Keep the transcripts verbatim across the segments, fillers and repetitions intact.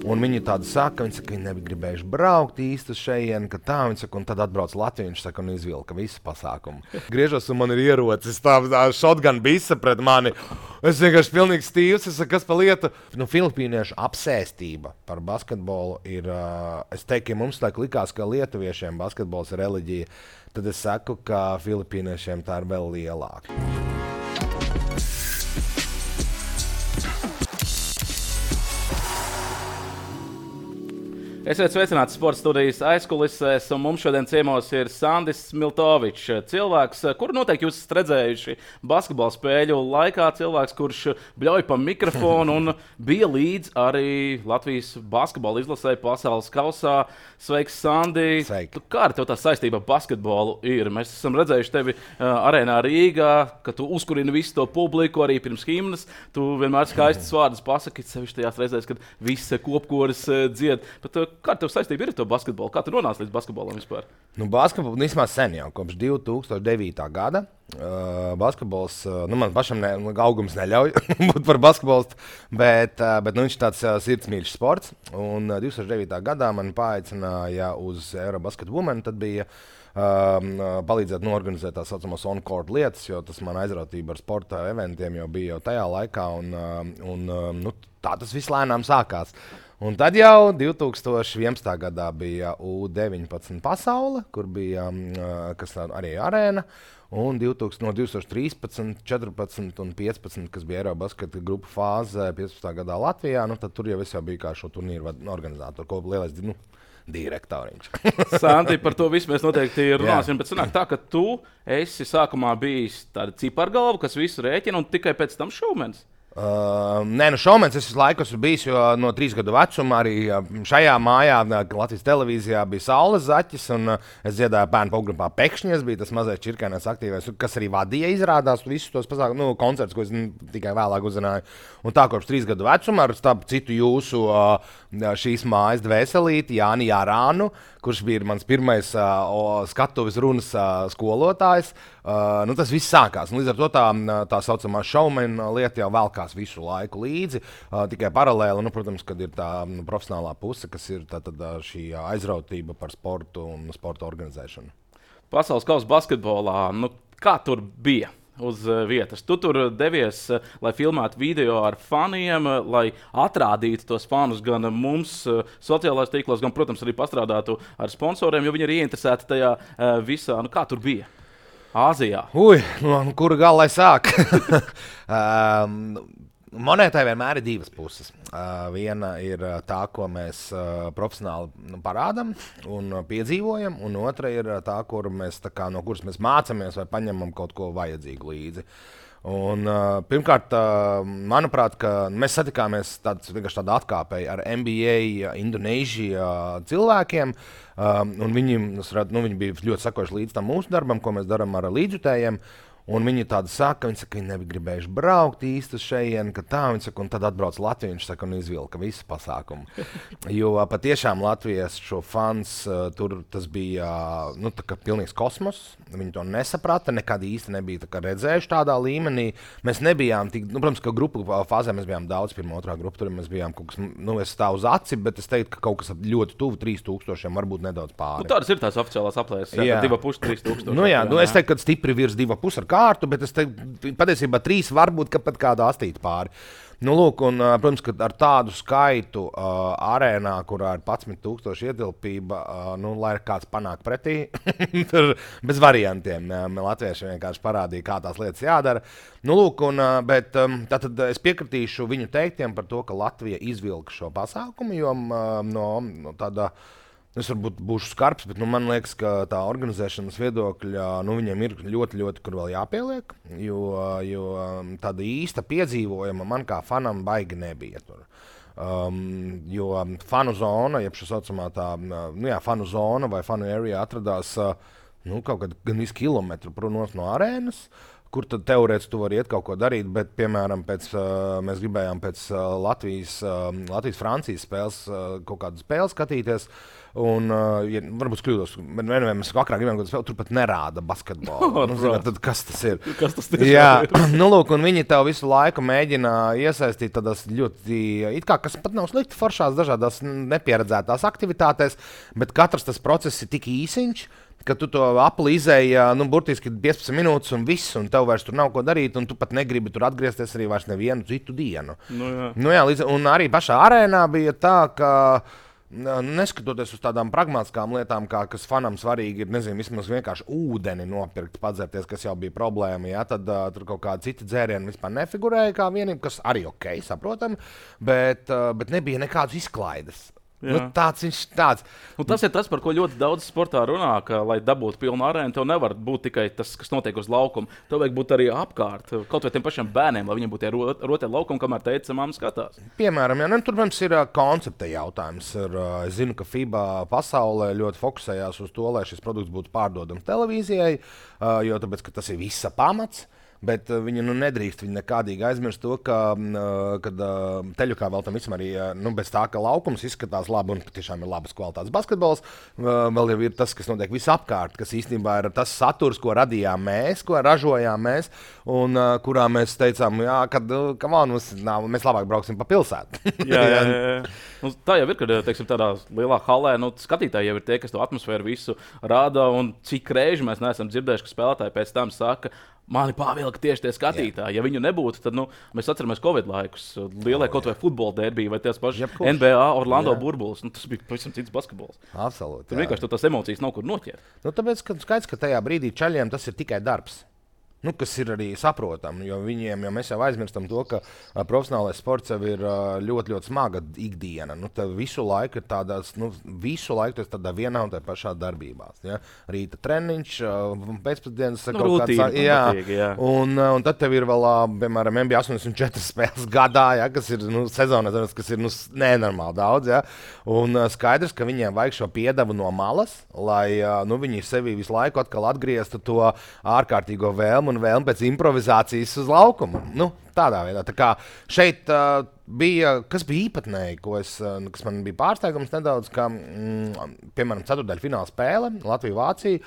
Un viņi tādu saka, viņi saka, viņi nebija gribējuši braukt īsti uz šejienu, ka tā, viņi saka, un tad atbrauc Latviju, viņš saka, un izvilka visu pasākumu. Griežos, un man ir ierocis tā, tā shotgun bisa pret mani. Es vienkārši pilnīgi stīvs, es saku, kas pa lietu. Nu, filipīniešu apsēstība par basketbolu ir, uh, es teiktu, ja mums tā likās, ka lietuviešiem basketbols ir reliģija, tad es saku, ka filipīniešiem tā ir vēl lielāka. Esiet sveicināti sporta studijas aizkulisēs, un mums šodien ciemos ir Sandis Smiltovičs. Cilvēks, kuru noteikti jūs esat redzējuši basketbola spēļu laikā, cilvēks, kurš bļauj pa mikrofonu un bija līdz arī Latvijas basketbola izlasē pasaules kausā. Sveiks, Sandi! Sveiki. Kā ar tev tā saistība ar basketbolu ir? Mēs esam redzējuši tevi uh, arēnā Rīgā, ka tu uzkurini visu to publiku arī pirms himnas. Tu vienmēr skaistas vārdas pasaki, sevišķi tajās reizēs, kad viss kopkoris uh, dzied. Bet, uh, Kā tev saistība ir ar to basketbolu? Kā tu nonāci līdz basketbolam vispār? Nu, basketbols vismaz sen jau, kopš divi tūkstoši devītā gada. Uh, basketbols, uh, nu man pašam ne, augums neļauj būt par basketbolistu, bet, uh, bet nu, viņš ir tāds uh, sirdsmīļš sports. Un uh, divi tūkstoši devītā gadā man paaicināja uz Eurobasket Women, tad bija um, palīdzēt norganizēt tā saucamos on-court lietas, jo tas man aizrautība ar sporta eventiem jau bija jau tajā laikā, un, uh, un uh, nu, tā tas viss lēnām sākās. Un tad jau divi tūkstoši vienpadsmitā gadā bija U deviņpadsmit pasaule, kur bija uh, kas arī arēna. Un divtūkstoši, no divi tūkstoši trīspadsmit, četrpadsmit un piecpadsmit, kas bija Eirobasketa grupu fāze piecpadsmitā gadā Latvijā, nu, tad tur jau es jau biju kā šo turnīru organizātoru, ko lielais nu, direktoriņš. Santi, par to visu mēs noteikti runāsim, bet sanāk tā, ka tu esi sākumā bijis tāda cipargalva, kas visu rēķina, un tikai pēc tam šovmenis. Uh, nē, nu šovmenis es visu laiku esmu bijis, jo no trīs gadu vecuma arī uh, šajā mājā, Latvijas televīzijā, bija Saules Zaķis, un uh, es dziedāju bērnu popgrupā Pekšņies, bija tas mazais čirkānais aktīvais, kas arī vadīja izrādās visus tos pasākumus, nu, koncertus, ko es nu, tikai vēlāk uzzināju. Un tā kopš trīs gadu vecuma ar starp citu jūsu uh, šīs mājas dvēselīti Jāni Jārānu, kurš bija mans pirmais uh, skatuves runas uh, skolotājs. Uh, nu, tas viss sākās. Līdz ar to tā, tā saucamā šaumena lieta jau velkās visu laiku līdzi. Uh, tikai paralēli, nu, protams, kad ir tā nu, profesionālā puse, kas ir tā, tad, šī aizrautība par sportu un sporta organizēšanu. Pasaules kausa basketbolā, nu, kā tur bija? Uz vietas. Tu tur devies, lai filmētu video ar faniem, lai atrādītu tos fanus gan mums sociālajos tīklos, gan, protams, arī pastrādātu ar sponsoriem, jo viņi ir ieinteresēti tajā visā. Nu, kā tur bija? Āzijā. Ui, no kura gala lai sāk? um, Monētai vienmēr ir divas puses. Uh, viena ir tā, ko mēs uh, profesionāli nu, parādām un uh, piedzīvojam, un otra ir tā, kur mēs, tā kā, no kuras mēs mācāmies vai paņemam kaut ko vajadzīgu līdzi. Un, uh, pirmkārt, uh, manuprāt, mēs satikāmies tāds, tādā atkāpēji ar N B A Indonēžija cilvēkiem, um, un viņi, nu, viņi bija ļoti sakojuši līdz tam mūsu darbam, ko mēs darām ar līdzjutējiem. Un viņi tādu saka, viņi saka, viņi nebija gribējuši braukt īsti uz šejienu, ka tā, viņi saka, un tad atbrauc Latviju, viņš saka, un izvilka visu pasākumu. Jo patiešām Latvijas šo fans, tur tas bija, nu, tā kā pilnīgs kosmos, viņi to nesaprata, nekad īsti nebija tā kā redzējuši tādā līmenī. Mēs nebijām tik, nu, protams, ka grupu fāzē mēs bijām daudz, pirmā, otrā grupa, tur mēs bijām kaut kas, nu, es stāvu uz aci, bet es teiktu, ka kaut kas ļoti tuvu trīs tūkstošiem, varbūt nedaudz pāri. Nu, tādas ir tās oficiālās aplēses, jā, jā. divi pusi trīs tūkstoši. Nu jā, nu, es teiktu, ka stipri virs divi pusi ar kārtu, bet es teiktu, patiesībā trīs varbūt, ka pat kādu astīti pāri. Nu, lūk, un, protams, ka ar tādu skaitu uh, arēnā, kurā ir padsmit tūkstoši ietilpība, uh, nu, lai kāds panāk pretī, tur bez variantiem. Latvieši vienkārši parādīja, kā tās lietas jādara. Nu, lūk, un, uh, bet um, tātad es piekritīšu viņu teiktiem par to, ka Latvija izvilka šo pasākumu, jo uh, no, no tāda Es varbūt būšu skarbs, bet nu, man liekas, ka tā organizēšanas viedokļa nu, viņiem ir ļoti, ļoti kur vēl jāpieliek. Jo, jo tāda īsta piedzīvojuma man kā fanam baigi nebija tur. Um, jo fanu zona, jeb šī saucamā tā, nu jā, fanu zona vai fanu area atradās nu, kaut kad gan visu kilometru prom no arēnas. kur tad teorētiski tu vari iet kaut ko darīt, bet, piemēram, pēc, uh, mēs gribējām pēc uh, Latvijas, uh, Latvijas-Francijas spēles uh, kaut kādu spēli skatīties, un, uh, ja, varbūt kļūdos, bet vienmēr mēs vakarā gribējām kaut kādu spēli, tur pat nerāda basketbolu. Oh, nu, zināt, tad kas tas ir? Kas tas ir? Jā, nu lūk, un viņi tev visu laiku mēģina iesaistīt tādās ļoti, it kā, kas pat nav slikti foršās dažādās nepieredzētās aktivitātēs, bet katrs tas process ir tik īsiņš, ka tu to apli izēji, nu, burtiski piecpadsmit minūtes un viss, un tev vairs tur nav ko darīt, un tu pat negribi tur atgriezties arī vairs nevienu citu dienu. Nu, jā. Nu, jā, līdz, un arī pašā arēnā bija tā, ka neskatoties uz tādām pragmatiskām lietām, kā, kas fanam svarīgi ir, nezinu, vismaz vienkārši ūdeni nopirkt, padzerties, kas jau bija problēma, jā, tad uh, tur kaut kādi citi dzērieni vispār nefigurēja kā vienība, kas arī ok, saprotam, bet, uh, bet nebija nekādas izklaides. Nu, tāds viņš tāds. Un tas ir tas, par ko ļoti daudz sportā runā, ka, lai dabūtu pilnu arēnu, tev nevar būt tikai tas, kas notiek uz laukuma. Tev vajag būt arī apkārt, kaut vai tiem pašiem bērniem, lai viņiem būtu tie rotie laukumi, kamēr teica, mamma skatās. Piemēram, jā, ne, tur, protams, ir uh, koncepta jautājums. Ir, uh, es zinu, ka FIBA pasaulē ļoti fokusējās uz to, lai šis produkts būtu pārdodams televīzijai, uh, jo tāpēc, ka tas ir visa pamats. Bet uh, viņi nu, nedrīkst viņi nekādīgi aizmirst to, ka uh, kad, uh, teļukā vēl tam visam arī uh, nu, bez tā, ka laukums izskatās labi un patiešām ir labas kvalitātes basketbols, uh, vēl jau ir tas, kas notiek visapkārt, kas īstenībā ir tas saturs, ko radījām mēs, ko ražojām mēs, un uh, kurā mēs teicām, jā, kad uh, on, mums, nā, mēs labāk brauksim pa pilsētu. jā, jā, jā, jā. Nu, tā jau ir, kad teiksim, tādā lielā halē nu, skatītāji jau ir tie, kas to atmosfēru visu rāda, un cik reizi mēs neesam dzirdējuši, ka spēlētāji pēc tam saka, mani pavilka tieši tie skatītāji. Ja viņu nebūtu, tad nu, mēs atceramies Covid laikus. Lielai kaut vai futbola derbija vai tās pašas N B A, Orlando burbulis. Nu, tas bija pavisam cits basketbols. Absolūti. Tur vienkārši tās emocijas nav kur noķert. Nu, tāpēc, ka skaidrs, ka tajā brīdī čaļiem tas ir tikai darbs. Nu, kas ir arī saprotami, jo viņiem, jo mēs jau aizmirstam to, ka a, profesionālais sports jau ir a, ļoti, ļoti smaga ikdiena. Nu, tev visu laiku ir tādās, nu, visu laiku tas tādā vienā un tā pašā darbībās. Ja? Rīta treniņš, pēcpusdienas nu, kaut rutīna, kāds. Jā, patīk, jā. Un, un tad tev ir vēl, piemēram, N B A astoņdesmit četras spēles gadā, ja? Kas ir nu, sezonā, kas ir nu, nenormāli daudz. Ja? Un skaidrs, ka viņiem vajag šo piedevu no malas, lai nu, viņi sevi visu laiku atkal atgrieztu to ārkārtīgo vēlmu un vēlmi pēc improvizācijas uz laukumu. Nu, tādā veidā. Tā kā šeit uh, bija, kas bija īpatnēji, ko es, uh, kas man bija pārsteigums nedaudz, ka, mm, piemēram, ceturtdaļu fināla spēle Latvija-Vācija.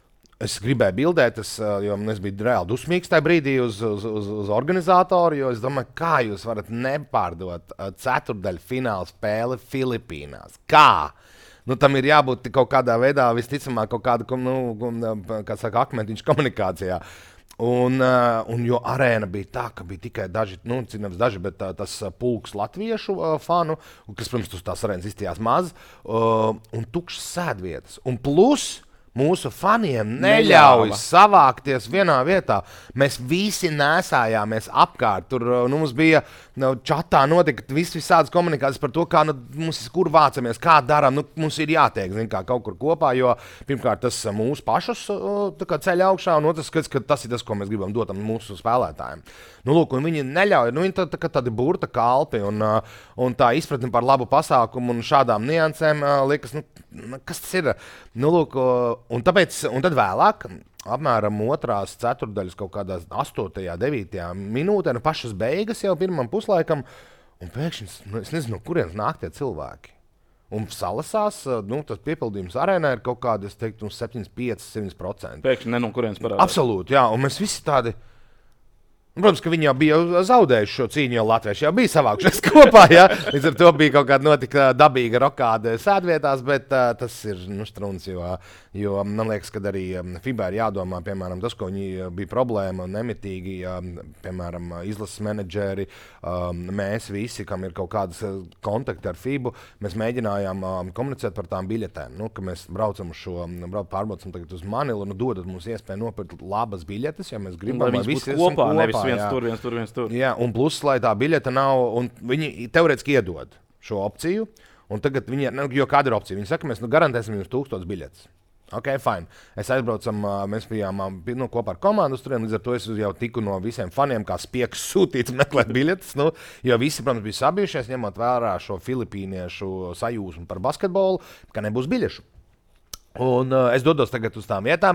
Es gribēju bildēt, es, uh, jo es biju reāli dusmīgs tajā brīdī uz, uz, uz, uz organizatoru, jo es domāju, kā jūs varat nepārdot uh, ceturtdaļu fināla spēli Filipīnās? Kā? Nu, tam ir jābūt kaut kādā veidā, visticamāk, kaut kāda, nu, kā saka, akmentiņš komunikācijā. Un, uh, un jo arēna bija tā, ka bija tikai daži, nu, cīnās daži, bet uh, tas uh, pulks latviešu uh, fanu, kas, protams, uz tās arēnas izstījās maz, uh, un tukšas sēdvietas. Un plus mūsu faniem neļauj Neļāva. savākties vienā vietā. Mēs visi nesājāmies apkārt. Tur nu, mums bija nu, čatā notika vis, visādas komunikācijas par to, kā nu, mums, kur vācamies, kā darām. Nu, mums ir jātiek zin, kā, kaut kur kopā, jo pirmkārt tas mūsu pašus ceļ augšā, un otrs, ka tas ir tas, ko mēs gribam dot mūsu spēlētājiem. Nu, lūk, viņi neļauj, nu, viņi tā, tā, tādi burta kalpi, un, un tā izpratni par labu pasākumu un šādām niansēm liekas, nu, kas tas ir? Nu, lūk, un, tāpēc, un tad vēlāk, apmēram otrās ceturtdaļas kaut kādās astotajā, devītajā minūtē, nu pašas beigas jau pirmam puslaikam, un pēkšņi, nu, es nezinu, no kurienes nāk tie cilvēki. Un salasās, nu, tas piepildījums arēnā ir kaut kādi, es teiktu, septiņdesmit pieci, septiņdesmit procenti. Pēkšņi ne no kurienes parādās. Absolūti, jā, un mēs visi tādi... Protams, ka viņi jau bija zaudējuši šo cīņu, jo latvieši jau bija savākušies kopā. Ja? Līdz ar to bija kaut kāda notika dabīga rokāde sēdvietās, bet uh, tas ir nu, strūns, jo, jo man liekas, ka arī FIBA ir jādomā, piemēram, tas, ko viņi bija problēma, nemitīgi, um, piemēram, izlases menedžeri, um, mēs visi, kam ir kaut kādas kontakti ar FIBU, mēs mēģinājām um, komunicēt par tām biļetēm. Nu, ka mēs braucam uz šo, brauc, pārbraucam tagad uz Manilu, nu, dodat mums iespēju nopirkt labas biļetes, ja mēs gribam, lai visi būtu kopā, nevis viens jā. tur, viens tur, viens tur. Jā, un plus, lai tā biļete nav, un viņi teorētiski iedod šo opciju, un tagad viņi, jo kāda ir opcija? Viņi saka, mēs nu, garantēsim jums tūkstotis biļetes. Ok, fine. Es aizbraucam, mēs bijām nu, kopā ar komandu uz turien, līdz ar to es jau tiku no visiem faniem, kā spiegs sūtīts meklēt biļetes, nu, jo visi, protams, bija sabijušies, ņemot vērā šo filipīniešu sajūsmu par basketbolu, ka nebūs biļešu. Un uh, es dodos tagad uz tām vietām,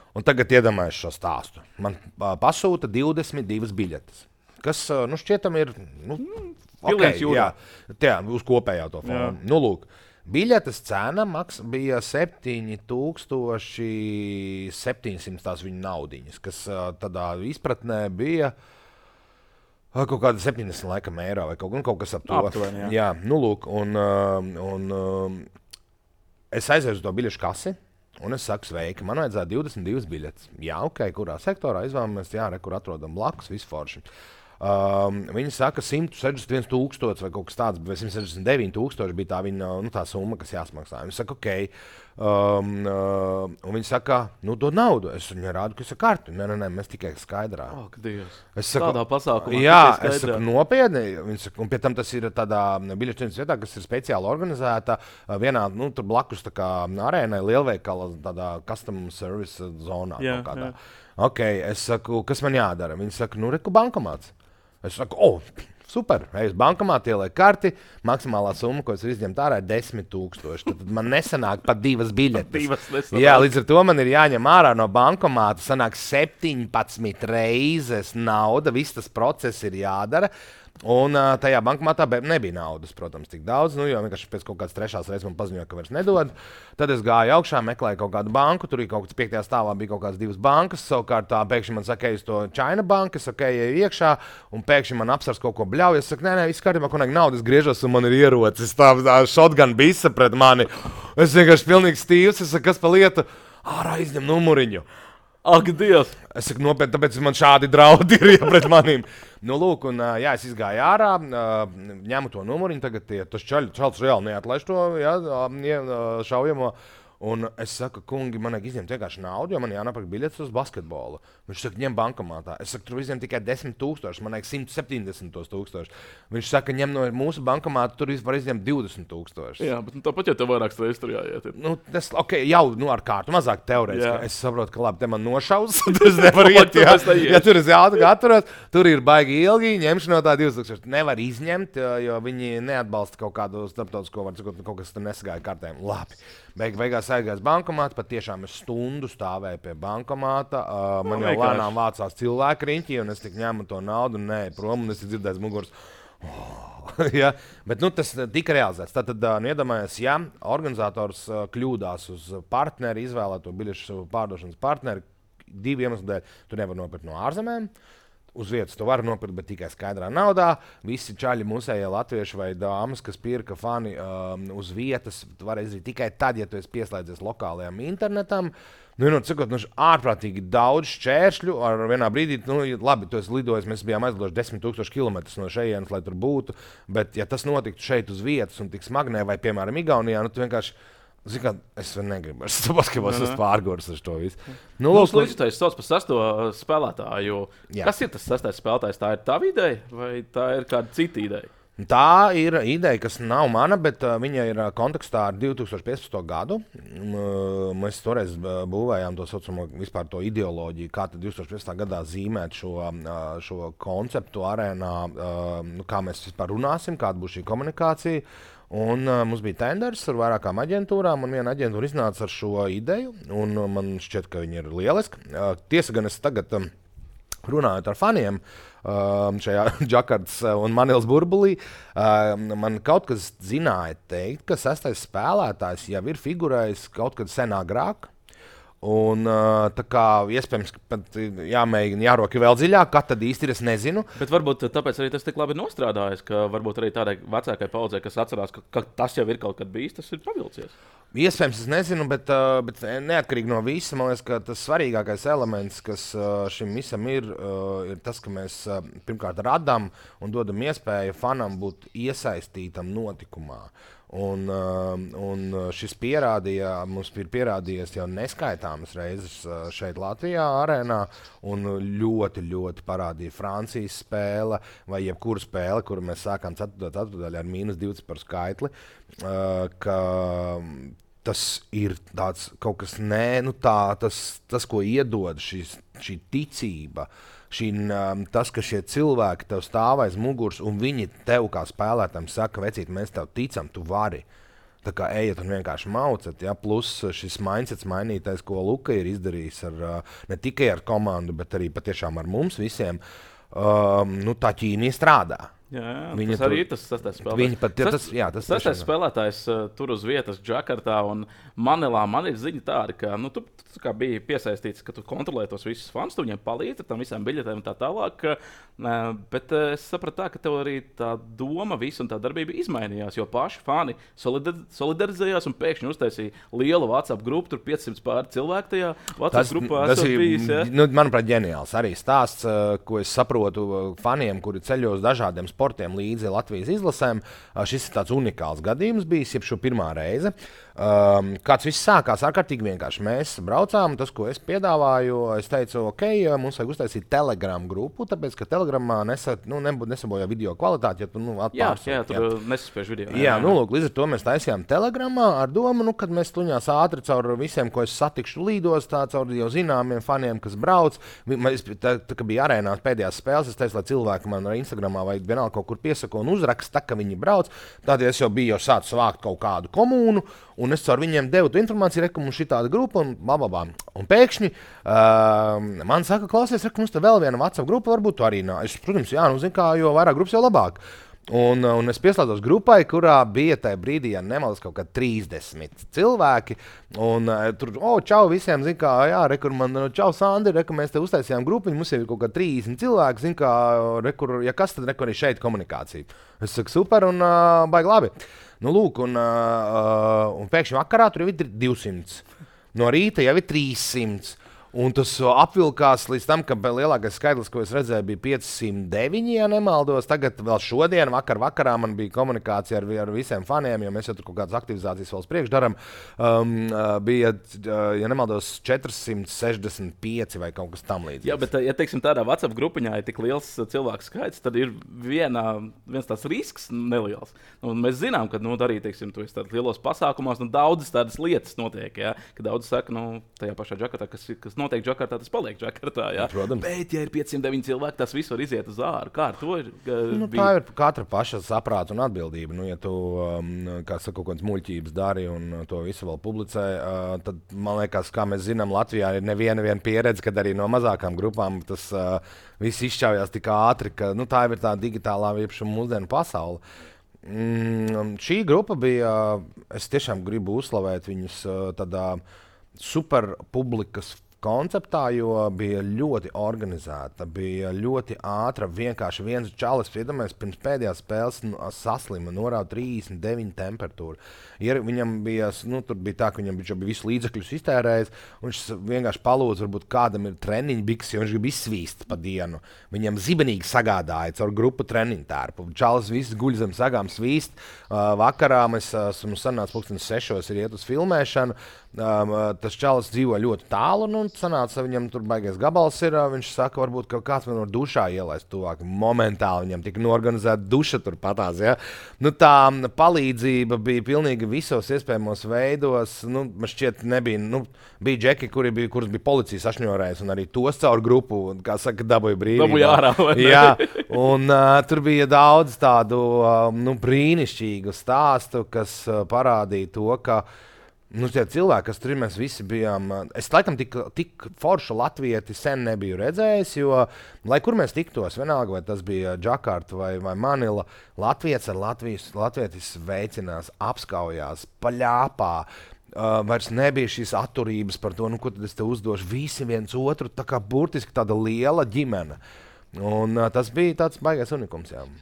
Un tagad iedomājos šo stāstu. Man uh, pasūta divdesmit divas biļetes, kas uh, nu, šķietam ir nu, okay, jā, jā, uz kopējā to fonu. Nu, lūk, biļetes cena maks bija septiņi tūkstoši septiņsimt tās viņa naudiņas, kas uh, tādā izpratnē bija kaut kāda septiņdesmit laikam eiro vai kaut, kaut kas ap to. Aptuveni, jā. Jā, nu lūk, un, un, un es aizēju uz to biļešu kasi, un es saku, sveiki, man vajadzēja divdesmit divas biļetes. Jā, ok, kurā sektorā izvēlamies, jā, re, kur atrodam blakus, visu forši. Um, viņi saka, simt sešdesmit viens tūkstoši vai kaut kas tāds, vai simt sešdesmit deviņi tūkstoši bija tā viņa nu, tā summa, kas jāsmaksā. Viņi saka, ok. Um, uh, un viņi saka, nu, dod naudu. Es viņai rādu, ka es ar karti. Nē, nē, nē, mēs tikai skaidrā. Ak, Dievs. Es saku, tādā pasākumā. Jā, es saku, nopietni. Viņi saka, un pie tam tas ir tādā biļešu vietā, kas ir speciāli organizēta vienā, nu, tur blakus tā kā arēnai, lielveikala, tādā custom service zonā. Jā, kādā. jā. Ok, es saku, kas man jādara? Viņi saka, nu, reku bankomāts. Es saku, o, oh, super, ej uz bankomātu, ieliek karti, maksimālā summa, ko es varu izņemt ārā, ir desmit tūkstoši. Tad man nesanāk pat divas biļetes. Divas nesanāk. Jā, līdz ar to man ir jāņem ārā no bankomāta, sanāk septiņpadsmit reizes nauda, viss tas process ir jādara. Un uh, tajā bankomātā nebija naudas, protams, tik daudz, nu, jo vienkārši pēc kaut kādas trešās reizes man paziņoja, ka vairs nedod. Tad es gāju augšā, meklēju kaut kādu banku, tur bija kaut kāds piektajā stāvā, bija kaut kādas divas bankas, savukārt tā pēkšņi man saka, ej uz to China banku, es saku, ej iekšā, un pēkšņi man apsars kaut ko bļauj, es saku, nē, nē, viss kārtībā, ko nāk naudas, griežos, un man ir ierocis, tā, tā shotgun bisa pret mani. Es vienkārši pilnīgi stīvs, es saku, kas pa lietu, ārā izņem numuriņu. Ak, Dievs! Es saku, nopietni, tāpēc man šādi draudi ir ja, pret manīm. Nu, lūk, un jā, es izgāju ārā, ņemu to numuriņu, tagad tie, tas čalts reāli neatlaiž to jā, šaujamo. Un es saku, kungi, man vajag izņemt vienkārši naudu, jo man jānopērk biļetes uz basketbolu. Viņš saka, ņem bankomātā. Es saku, tur izņem tikai desmit tūkstoši, man vajag simt septiņdesmit tūkstoši. Viņš saka, ņem no mūsu bankomāta, tur var izņemt divdesmit tūkstoši. Jā, bet nu, tāpat jau tev vairākas reizes tur jāiet. Nu, tas, ok, jau nu, ar kārtu, mazāk teorētiski. Es saprotu, ka labi, te man nošaus, tas nevar iet. Jā, ja tur ir jāatāk atturēt, tur ir baigi ilgi, ņemšu no tā divdesmit tūkstoši. Nevar izņemt, jo viņi neatbalsta kaut kādu starptautisko, var cikot, kaut kas tur nesagāja kartēm. Labi. Beig, beigās aizgājis bankomātu, pat tiešām es stundu stāvēju pie bankomāta. Uh, man jau lēnām vācās cilvēku riņķi, un es tik ņēmu to naudu, un nē, prom, un es dzirdēju muguras. Oh, ja? Bet nu, tas tika realizēts. Tātad, uh, iedomājies, ja organizators uh, kļūdās uz partneri, izvēlēto biļešu pārdošanas partneri, divi iemesli dēļ, tu nevar nopirkt no ārzemēm. Uz vietas to var nopirkt, bet tikai skaidrā naudā. Visi čaļi, musējie latvieši vai dāmas, kas pirka fani um, uz vietas, var izdarīt tikai tad, ja tu esi pieslēdzies lokālajam internetam. Nu, nu, cikot, nu, ārprātīgi daudz šķēršļu. Ar vienā brīdī, nu, labi, tu esi lidojis, mēs bijām aizlidojuši desmit tūkstoši kilometrus no šejienes, lai tur būtu. Bet, ja tas notiktu šeit uz vietas un tik smagnē, vai, piemēram, Igaunijā, nu, tu vienkārši. Zini, kā, es vēl negribu, es domāju, ka es pārgūru ar to visu. Nu, Lūk, līdzutājs sauc par sesto spēlētāju. Jā. Kas ir tas sestais spēlētājs? Tā ir tava ideja vai tā ir kāda cita ideja? Tā ir ideja, kas nav mana, bet uh, viņa ir kontekstā ar divi tūkstoši piecpadsmito gadu. Uh, mēs toreiz būvējām to saucamo vispār to ideoloģiju, kā tad divi tūkstoši piecpadsmitā gadā zīmēt šo, uh, šo konceptu arēnā, uh, nu, kā mēs vispār runāsim, kāda būs šī komunikācija. Un, uh, mums bija tenders ar vairākām aģentūrām, un viena aģentūra iznāca ar šo ideju, un uh, man šķiet, ka viņi ir lieliski. Uh, tiesa gan es tagad um, runājot ar faniem, uh, šajā Džakartas un Manilas burbulī, uh, man kaut kas zināja teikt, ka sestais spēlētājs jau ir figurējis kaut kad sen agrāk. Un, tā kā iespējams, ka jāmēģina jāroka vēl dziļāk, kā tad īsti ir, es nezinu. Bet varbūt tāpēc arī tas tik labi nostrādājas, ka varbūt arī tādai vecākai paudzei, kas atcerās, ka, ka tas jau ir kaut kad bijis, tas ir pavilcies. Iespējams, es nezinu, bet, bet neatkarīgi no visa, man liekas, ka tas svarīgākais elements, kas šim visam ir, ir tas, ka mēs pirmkārt radām un dodam iespēju fanam būt iesaistītam notikumā. Un, un šis pierādīja, mums ir pierādījies jau neskaitāmas reizes šeit Latvijā arēnā, un ļoti, ļoti parādīja Francijas spēle, vai jebkura spēle, kuru mēs sākām ceturtdaļā ar mīnus divdesmit par skaitli, ka tas ir tāds kaut kas, nē, nu tā, tas, tas ko iedod šis, šī ticība, šī, tas, ka šie cilvēki tev stāv aiz muguras un viņi tev kā spēlētājiem saka, vecīt, mēs tev ticam, tu vari. Tā kā ejat un vienkārši maucat, ja? Plus šis mindsets mainītais, ko Luka ir izdarījis ar, ne tikai ar komandu, bet arī patiešām ar mums visiem, um, nu, tā ķīmija strādā. Jā, jā, viņa tas arī ir tas sastais spēlētājs. Viņa pat, ja, tas, jā, tas sastais spēlētājs uh, tur uz vietas Džakartā un Manilā. Man ir ziņa tāda, ka nu, tu, tu kā biji piesaistīts, ka tu kontrolē tos visus fans, tu viņiem palīdzi ar tam visām biļetēm un tā tālāk. Uh, bet uh, es sapratu tā, ka tev arī tā doma visu un tā darbība izmainījās, jo paši fani solidar, solidarizējās un pēkšņi uztaisīja lielu WhatsApp grupu, tur piecsimt pār cilvēku tajā WhatsApp tas, grupā. Tas ir, bijis, ja? nu, manuprāt, ģeniāls arī stāsts, uh, ko es saprotu faniem, kuri ceļos dažādiem sportiem līdzi Latvijas izlasēm. Šis ir tāds unikāls gadījums bijis, jeb šo pirmā reize. Um, kāds viss sākās ārkārtīgi vienkārši. Mēs braucām, tas, ko es piedāvāju, es teicu, ok, mums vajag uztaisīt Telegram grupu, tāpēc, ka Telegramā nesa, nu, nesabojā video kvalitāti, ja tu, nu, atpārsot. Jā, jā, tur nesaspiež video. Jā, jā, nu, lūk, līdz ar to mēs taisījām Telegramā ar domu, nu, kad mēs tuņās ātri caur visiem, ko es satikšu līdos, tā caur jau zināmiem faniem, kas brauc. Es, tā, tā, ka bija arēnās pēdējās spēles, es teicu, lai cilvēki man Instagramā vai vienalga kaut kur piesako un uzraksta, ka viņi brauc. Tādēļ es jau biju jau sācis vākt kaut kādu komūnu, un es caur viņiem devu informāciju, ka mums ir tāda grupa, un, bababā. Un pēkšņi uh, man saka, klausies, ka mums te vēl viena WhatsApp grupa, varbūt tu arī nāk. Es, protams, jā, nu, zin kā, jo vairāk grupas, jo labāk. Un, un es pieslēdzos grupai, kurā bija tajā brīdī, ja nemaldos, kaut kā trīsdesmit cilvēki. Un uh, tur, o, oh, čau visiem, zin kā, jā, rekur man, čau Sandri, rekur mēs te uztaisījām grupiņu, mums jau ir kaut kā trīsdesmit cilvēki, zin kā, rekur, ja kas tad, rekur arī šeit komunikācija. Es saku, super un uh, baigi labi. Nu, lūk, un, uh, un pēkšņi vakarā tur jau ir divsimt. No rīta jau ir trīssimt. Un tas apvilkās līdz tam, ka lielākais skaitlis, ko es redzēju, bija piecsimt deviņi, ja nemaldos. Tagad vēl šodien, vakar vakarā, man bija komunikācija ar, ar visiem faniem, jo mēs jau tur kaut kādas aktivizācijas vēl priekš darām. Um, bija, ja nemaldos, četrsimt sešdesmit pieci vai kaut kas tam līdzīgs. Jā, bet, ja teiksim, tādā WhatsApp grupiņā ir tik liels cilvēku skaits, tad ir viena, viens tāds risks neliels. Un mēs zinām, ka nu, arī teiksim, tu esi tādos lielos pasākumos, nu, daudzas tādas lietas notiek. Ja? Ka daudz saka, nu, tajā pašā Džakartā, kas, kas notiek Džakartā, tas paliek Džakartā. Ja? Protams. Bet, ja ir piecsimt deviņi cilvēki, tas viss var iziet uz āru. Kā ar to ir? Nu, tā ir katra paša saprāta un atbildība. Nu, ja tu um, kā saka, kaut kādas muļķības dari un to visu vēl publicē, uh, tad, man liekas, kā mēs zinām, Latvijā ir neviena viena pieredze, kad arī no mazākām grupām tas uh, viss izšķaujās tik ātri, ka nu, tā ir tā digitālā viepšana mūsdienu pasaule. Mm, šī grupa bija, es tiešām gribu uzslavēt viņus uh, tādā super publikas konceptā, jo bija ļoti organizēta, bija ļoti ātra, vienkārši viens čalis, iedomājies, pirms pēdējās spēles saslima, norāda trīsdesmit deviņi temperatūra. Ir, viņam bija, nu, tur bija tā, ka viņam bija visu līdzekļus iztērējis, un viņš vienkārši palūdza, varbūt kādam ir treniņu bikses, jo viņš grib izsvīst pa dienu. Viņam zibenīgi sagādāja caur grupu treniņu tērpu. Čalis viss guļ zem sagām svīst. Uh, vakarā mēs esam uh, sanāca pulkstenis sešos ir iet uz filmēšanu. Um, tas čalis dzīvo ļoti tālu, un sanāca, viņam tur baigais gabals ir. Viņš saka, varbūt ka kāds man var dušā ielaist tuvāk. Momentāli viņam tika norganizēta duša tur patās. Ja? Nu, tā palīdzība bija pilnīgi visos iespējamos veidos. Nu, man šķiet, nebija. Nu, bija džeki, kuri bija, kurus bija policija sašņorējis, un arī tos caur grupu, kā saka, dabūja brīvību. Dabūja ārā, vai ne? Jā, un uh, tur bija daudz tādu uh, nu, brīnišķīgu stāstu, kas uh, parādīja to, ka nu, tie cilvēki, kas tur ir, mēs visi bijām. Es laikam tik, tik foršu latvieti sen nebiju redzējis, jo, lai kur mēs tiktos, vienalga, vai tas bija Džakarta vai, vai Manila, latvietis ar Latvijas, latvietis veicinās, apskaujās, paļāpā. Uh, vairs nebija šīs atturības par to, nu, ko tad es te uzdošu. Visi viens otru, tā kā burtiski tāda liela ģimene. Un uh, tas bija tāds baigais unikums, jā.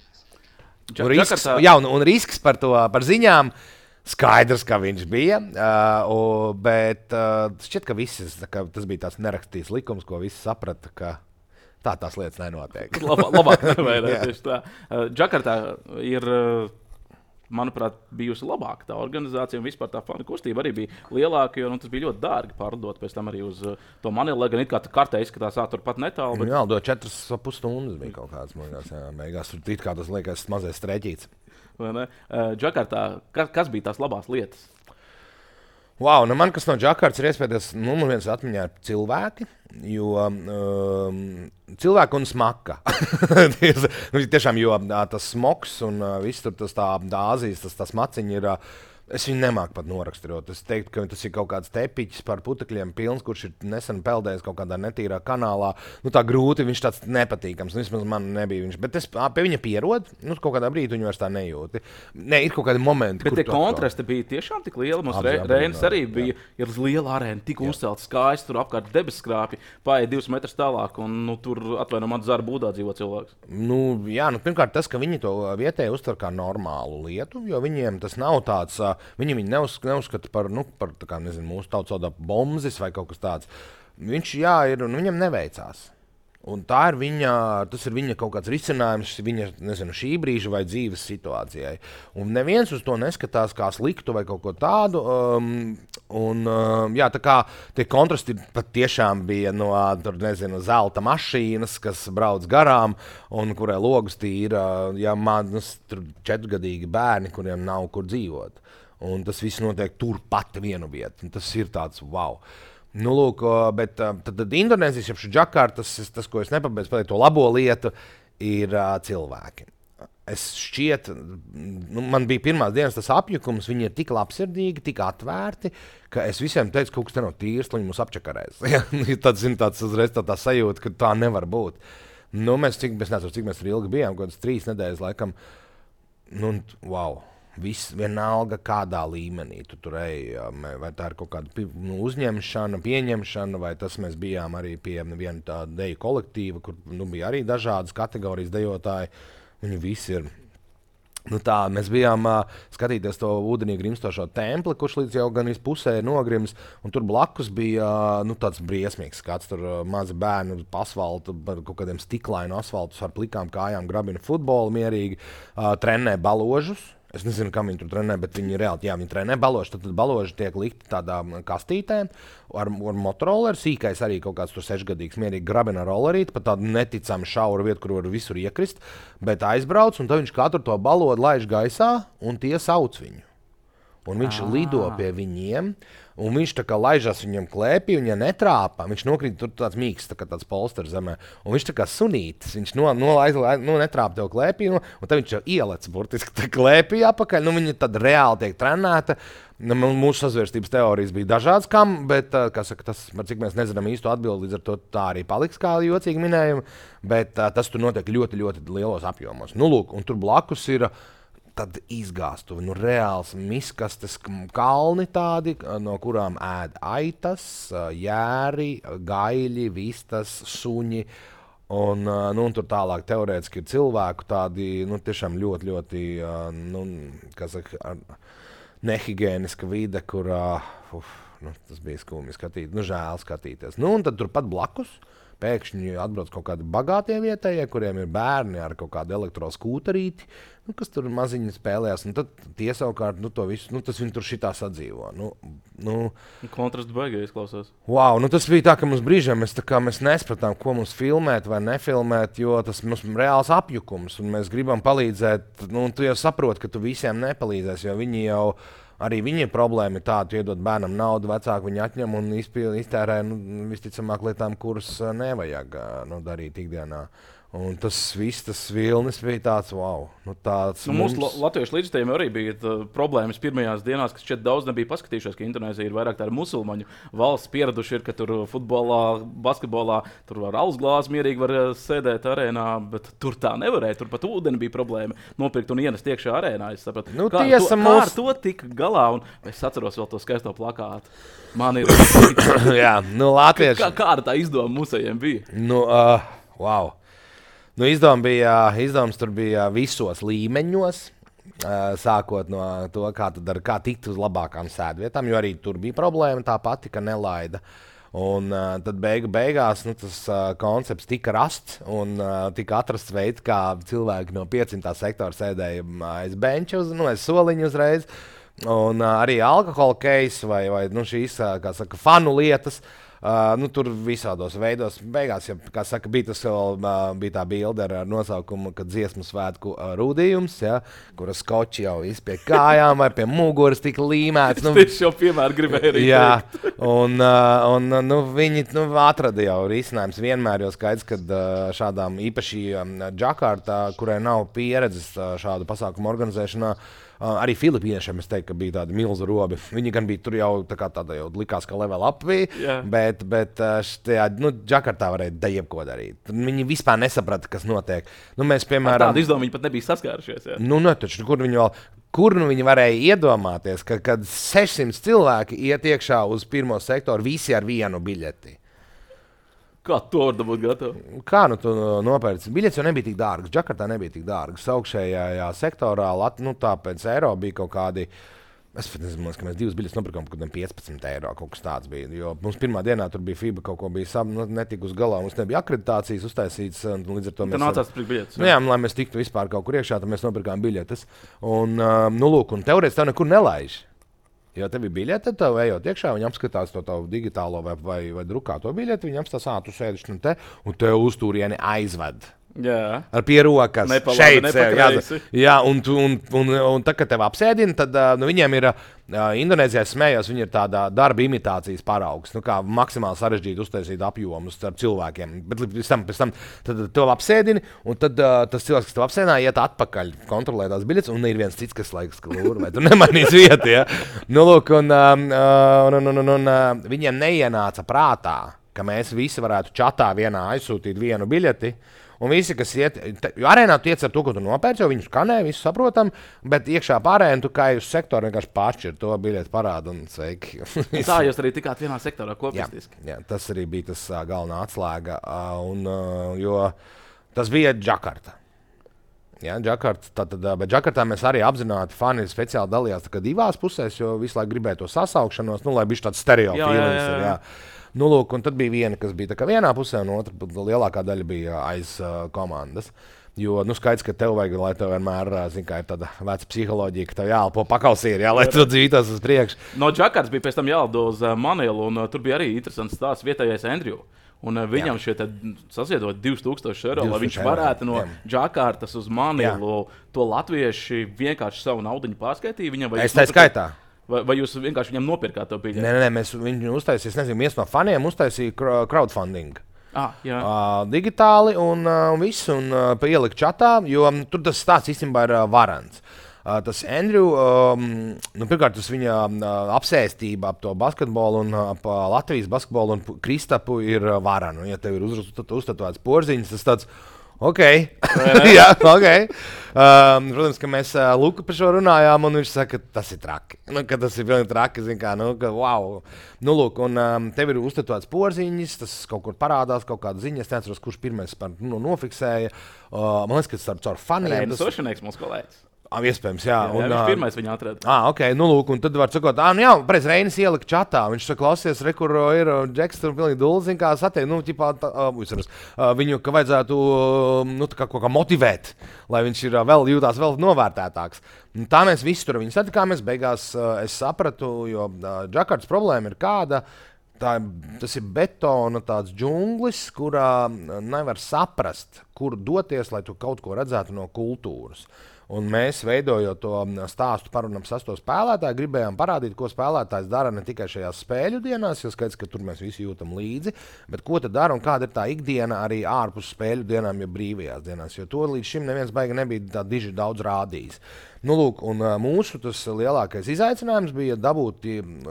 Un risks, jā, un, un risks par to, par ziņām, skaidrs, ka viņš bija, uh, bet uh, šķiet, ka visis, ka tas bija tāds nerakstīts likums, ko visi saprata, ka tā tās lietas nenotiek. Labā, labāk nevajag, tieši tā. Uh, Džakartā ir, uh, manuprāt, bijusi labāka tā organizācija, un vispār tā fanu kustība arī bija lielāka, jo nu, tas bija ļoti dārgi pārlidot pēc tam arī uz uh, to Manilu, lai gan it kā tā kartē izskatās ā, turpat netālu. Bet... Jā, do četras pus stundas bija kaut kāds, man liekas, jā, beigās tur it kā tas liekas mazais streķīts. Uh, Džakartā, kas, kas bija tās labās lietas? Wow, nu man kas no Džakartas ir iespējas, numur viens atmiņā ir cilvēki, jo um, cilvēki un smaka. Nu, tiešām, jo tas smoks un uh, viss tur tas tā Āzijas, tas, tas maciņi ir, uh, Es viņu nemāku pat noraksturot. Es teiktu, ka tas ir kaut kāds tepiķis par putekļiem pilns, kurš ir nesen peldējis kaut kādā netīrā kanālā. Nu, tā grūti, viņš tāds nepatīkams. Nu, vismaz man nebija viņš. Bet es pie viņa pierodu, nu, kaut kādā brīdī viņu vairs tā nejūti. Nē, ir kaut kādi momenti, bet tie kontrasti bija tiešām tik lieli. Mums Re, Reinis arī bija ir liela arēna, tik uzcelta skaisti, tur apkārt debesskrāpji, pārējie divus metrus tālāk, un nu, tur atvaino man zara būdā dzīvo cilvēks. Nu, jā, nu, pirmkārt tas, ka viņi to vietēji uztver kā normālu lietu, jo viņiem tas nav tāds. Viņi viņu neuz, neuzskata par, nu, par tā kā, nezinu, mūsu tautsaudā bombzis vai kaut kas tāds. Viņš, jā, ir, un viņam neveicās. Un tā ir viņa, tas ir viņa kaut kāds risinājums viņa, nezinu, šī brīža vai dzīves situācijai. Un neviens uz to neskatās kā sliktu vai kaut ko tādu. Um, un, um, jā, tā kā tie kontrasti pat tiešām bija no, tur, nezinu, zelta mašīnas, kas brauc garām un kurai logus tīra, ja manas tur četrgadīgi bērni, kuriem nav kur dzīvot. Un tas viss notiek turpat vienu vietu. Tas ir tāds wow. Nu, lūk, bet tad, tad Indonēzijas, jeb Džakarta, tas, tas, ko es nepabeidzu, pateikt, to labo lietu, ir uh, cilvēki. Es šķiet, nu, man bija pirmās dienas tas apjukums, viņi ir tik labsirdīgi, tik atvērti, ka es visiem teicu, ka kaut kas te nav tīrs, lai viņi mūs apčakarēs. Tad, zin, tāds uzreiz tā, tā sajūta, ka tā nevar būt. Nu, mēs, cik, mēs nezinu, cik mēs tur ilgi bijām, kaut kādas trīs nedēļas laikam. Nu, wow. Viss vienalga, kādā līmenī tu tur ej, vai tā ir kaut kāda nu, uzņemšana, pieņemšana, vai tas mēs bijām arī pie viena tāda deju kolektīva, kur nu, bija arī dažādas kategorijas dejotāji. Viņi visi ir. Nu tā, mēs bijām uh, skatīties to ūdenī grimstošo templi, kurš līdz jau gan pusē ir nogrims, un tur blakus bija uh, nu, tāds briesmīgs skats. Tur uh, mazi bērni pa asfaltu, par kaut kādiem stiklainu asfaltus ar plikām kājām grabina futbolu mierīgi, uh, trenē baložus. Es nezinu, kam viņi tur trenē, bet viņi reāli, jā, viņi trenē baloži. Tad, tad baloži tiek likti tādām kastītēm ar, ar motorolleru. Sīkais arī kaut kāds tur sešgadīgs mierīgi grabina rollerīti, pat tādu neticami šauru vietu, kur var visur iekrist. Bet aizbrauc, un tad viņš katru to balodu laiž gaisā, un tie sauc viņu. Un viņš à. lido pie viņiem, un viņš tā kā laižās viņam klēpī, un ja netrāpa, viņš nokrīt tur tāds mīks, tā kā tāds polsters zemē, un viņš tā kā sunītis, viņš no, no, no netrāpa tev klēpī, no, un tad viņš jau ielec burtiski tā klēpī apakaļ, nu viņi tad reāli tiek trenēta. Mūsu sazvērstības teorijas bija dažādas, kam, bet, kā saka, tas, cik mēs nezinām īstu atbildi, līdz ar to tā arī paliks kā jocīgi minējumi, bet tas tur notiek ļoti, ļoti lielos apjomos. Nu, lūk, un tur blakus ir tad izgāstuvi, nu reāls miskastes kalni tādi, no kurām ēd aitas, jēri, gaļi, vistas, suņi, un, nu, un tur tālāk teorētiski ir cilvēku tādi, nu, tiešām ļoti, ļoti, nu, kā saka, nehigiēniska vide, kur, uf, nu, tas bija skumji skatīt, nu, žēl skatīties. Nu, un tad turpat blakus pēkšņi atbrauc kaut kādi bagātie vietējie, kuriem ir bērni ar kaut kādu elektroskūterīti, nu, kas tur maziņi spēlējās, un tad tie savukārt, nu, to visu, nu, tas viņi tur šitā sadzīvo. Nu, nu, kontrasts baigi izklausās. Wow, nu, tas bija tā, ka mums brīžiem mēs, tā kā, mēs nespratām, ko mums filmēt vai nefilmēt, jo tas mums ir reāls apjukums, un mēs gribam palīdzēt, nu, un tu jau saproti, ka tu visiem nepalīdzēsi, jo viņi jau arī viņiem problēma ir tāda, tu iedod bērnam naudu, vecāki viņu atņem un iztērē nu, visticamāk lietām, kuras nevajag nu, darīt ikdienā. Un tas viss, tas vilnis bija tāds, wow. Nu, tāds nu, mums... Mūsu latviešu līdzstājiem arī bija tā, problēmas pirmajās dienās, kas šķiet daudz nebija paskatījušies, ka Indonēzija ir vairāk tāda musulmaņu valsts pieraduši ir, ka tur futbolā, basketbolā, tur var alus glāzi mierīgi var sēdēt arēnā, bet tur tā nevarēja, tur pat ūdeni bija problēma nopirkt un ienest iekšā arēnā. Es sapratu, nu, kā, tiesa, to, mūs... kā ar to tika galā, un es atceros vēl to skaisto plakātu. Man ir... Jā, nu, latvieši... Kā, kāda tā izdoma musējiem bija? Nu, uh, wow. Nu, izdevums, bija, izdevums tur bija visos līmeņos, sākot no to, kā, ar, kā tikt uz labākām sēdvietām, jo arī tur bija problēma tā pati, ka nelaida. Un uh, tad beigu beigās nu, tas uh, koncepts tika rasts un uh, tika atrasts veids, kā cilvēki no piecsimtā sektora sēdēja aiz benča, uz, nu, aiz soliņa uzreiz. Un uh, arī alkohola case vai, vai nu, šīs, uh, kā saka, fanu lietas. Uh, nu, tur visādos veidos. Beigās, ja, kā saka, bija, tas, vēl, uh, bija tā bilde ar nosaukumu, ka dziesmu svētku uh, rūdījums, ja, kura skoči jau viss pie kājām vai pie muguras tika līmēts. Nu, es jau piemēru gribēju arī jā, un, uh, un nu, viņi nu, atrada jau risinājums vienmēr, jo skaidrs, ka uh, šādām īpaši um, Džakartā, kurai nav pieredzes uh, šādu pasākumu organizēšanā, Uh, arī filipīniešiem es teiktu, ka bija tādi milzu robi. Viņi gan bija tur jau tā kā tāda jau likās, ka level up bija, yeah. bet, bet štajā, nu, Džakartā varēja da jebko darīt. Viņi vispār nesaprata, kas notiek. Nu, mēs, piemēram, tādu izdomu viņi pat nebija saskārušies. Jā. Nu, ne, taču, kur viņi vēl, kur nu viņi varēja iedomāties, ka, kad sešsimt cilvēki iet iekšā uz pirmo sektoru, visi ar vienu biļeti. Kā to var dabūt gatavu? Kā nu tu nopērci? Biļets jau nebija tik dārgs. Džakartā nebija tik dārgs. Augšējā sektorā, nu tā pēc eiro bija kaut kādi, es nezinu, ka mēs divas biļetes nopirkām kaut kādiem piecpadsmit eiro, kaut kas tāds bija. Jo mums pirmā dienā tur bija FIBA kaut ko bija sab, nu, netika uz galā, mums nebija akreditācijas uztaisīts, un līdz ar to mēs... Tur nācās pirkt biļetes. Nu jā, lai mēs tiktu vispār kaut kur iekšā, tad mēs nopirkām biļetes. Un, nu lūk, un teorētiski tev nekur nelaiž. Jo tev ir biļete, tev ejot iekšā, viņi apskatās to tavu digitālo vai, vai, vai drukāto biļeti, viņi apskatās, ā, tu sēdiš nu te, un tev uz turieni aizved. Jā. Ar pierokas. Nepalabi, šeit nepakreisi. Jā, un, un, un, un tad, kad tev apsēdina, tad nu, viņiem ir, uh, Indonēzijā smējos, viņi ir tāda darba imitācijas paraugs, nu kā maksimāli sarežģīti uztaisīt apjomus ar cilvēkiem. Bet pēc tam, pēc tam tad tev apsēdini, un tad uh, tas cilvēks, kas tev apsēdināja, iet atpakaļ, kontrolē tās biļetes, un ir viens cits, kas laikas klūru, vai tu nemanīs vietu, ja? Nu, lūk, un, um, uh, un, un, un, un uh, viņiem neienāca prātā, ka mēs visi varētu čatā vienā aizsūtīt vienu biļeti. Un visi, kas iet, jo arēnā tu iet ar to, ko tu nopērci, jo viņu skanē, visu saprotam, bet iekšā pārējiem tu kā uz sektoru vienkārši pašķir to biļeti parādu un sveiki. Tā jūs arī tikāt vienā sektorā kopistiski. Jā, jā, tas arī bija tas uh, galvenā atslēga, uh, un, uh, jo tas bija Džakarta. Jā, Džakarta, tad, tad, bet Džakartā mēs arī apzināti fani speciāli dalījās tā kā divās pusēs, jo visu laiku gribēja to sasaukšanos, nu, lai bišķi tāds stereo feelings ir, jā. Nu, lūk, un tad bija viena, kas bija tā kā vienā pusē, un otra lielākā daļa bija aiz uh, komandas. Jo, nu, skaidrs, ka tev vajag, lai tev vienmēr, zin kā, ir tāda veca psiholoģija, ka tev jāelpo pakausīri, jā, lai tu dzīvotos uz priekšu. No Džakartas bija pēc tam jālido uz uh, Manilu, un uh, tur bija arī interesants stāsts vietējais Andrew. Un uh, viņam šeit saziedot divus tūkstošus eiro, lai viņš varētu no jā. Džakartas uz Manilu jā. To latvieši vienkārši savu naudiņu pārskaitīja. Viņam, es tā skaitā. Vai, vai jūs vienkārši viņam nopirkāt to biļeti? Nē, nē, mēs viņu uztaisījām, es nezinu, viens no faniem uztaisīja crowdfunding. Ah, jā. uh, digitāli un uh, viss, un uh, ielikt čatā, jo um, tur tas stāsts īstenībā ir uh, varants. Uh, tas Andrew, um, nu, pirmkārt, tas viņa uh, apsēstība ap to basketbolu un uh, ap uh, Latvijas basketbolu un Kristapu ir uh, varanu. Ja tev ir uzstatots porziņš, tas tāds, ok, jā, ok. Um, protams, ka mēs uh, Luku par šo runājām, un viņš saka, ka tas ir traki. Nu, ka tas ir pilnīgi traki, zin kā, nu, ka wow. Nu, lūk, un um, tev ir uzstatots porziņš, tas kaut kur parādās, kaut kāda ziņa, es neatceros, kurš pirmais par, nu, nofiksēja. Uh, man liekas, ka tas ar caur faniem. Reinas Sošanieks mums kolēģis. Ah, iespējams, jā. Jā, un, jā, viņš pirmais viņu atrada. Ah, ok, nu lūk, un tad var sakot, ah, nu jā, preiz Reinis ielika čatā, viņš saka, klausies, re, kur ir Džeks, tur pilnīgi dulli, zin kā satiek, nu, ķipā, tā, uh, uh, viņu, ka vajadzētu, uh, nu, tā kā kaut kā motivēt, lai viņš ir uh, vēl jūtās vēl novērtētāks. Un tā mēs visi tur viņu satikāmies, beigās uh, es sapratu, jo uh, Džakartas problēma ir kāda, tā, tas ir betona tāds džunglis, kurā nevar saprast, kur doties, lai tu kaut ko redzētu no kultūras. Un mēs, veidojot to stāstu par un ap sesto spēlētāju, gribējām parādīt, ko spēlētājs dara ne tikai šajās spēļu dienās, jo skaidrs, ka tur mēs visi jūtam līdzi, bet ko tad dara un kāda ir tā ikdiena arī ārpus spēļu dienām, ja brīvajās dienās, jo to līdz šim neviens baigi nebija tā diži daudz rādījis. Nu, lūk, un mūsu tas lielākais izaicinājums bija dabūt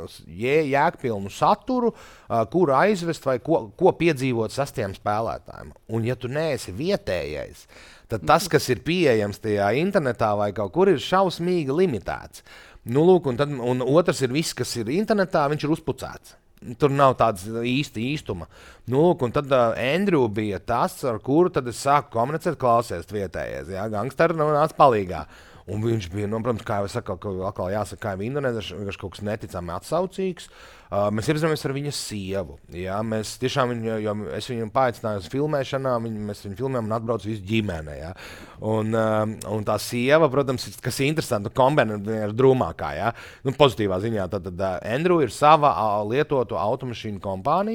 jē, jēgpilnu saturu, kuru aizvest vai ko, ko piedzīvot sastiem spēlētājiem. Un ja tu neesi vietējais, tad tas, kas ir pieejams tajā internetā vai kaut kur, ir šausmīgi limitēts. Nu, lūk, un, tad, un otrs ir viss, kas ir internetā, viņš ir uzpucēts. Tur nav tāds īsti īstuma. Nu, lūk, un tad uh, Andrew bija tas, ar kuru tad es sāku komunicēt, klausies vietējais. Jā, gangsteri nu, nāc palīgā. Un viņš bija, nu, protams, kā jau es saku, atkal jāsaka, kā jau Indonēzija, viņš kaut kas neticami atsaucīgs. Uh, mēs iepazināmies ar viņas sievu. Jā, mēs tiešām viņu, jo es viņu paaicināju uz filmēšanā, viņu, mēs viņu filmējām un atbraucu visu ģimene. Jā. Un, uh, un tā sieva, protams, kas ir interesanti, kombinē ar drūmākā, jā. Nu, pozitīvā ziņā. Tad, tad uh, Andrew ir sava uh, lietotu automašīnu kompānija.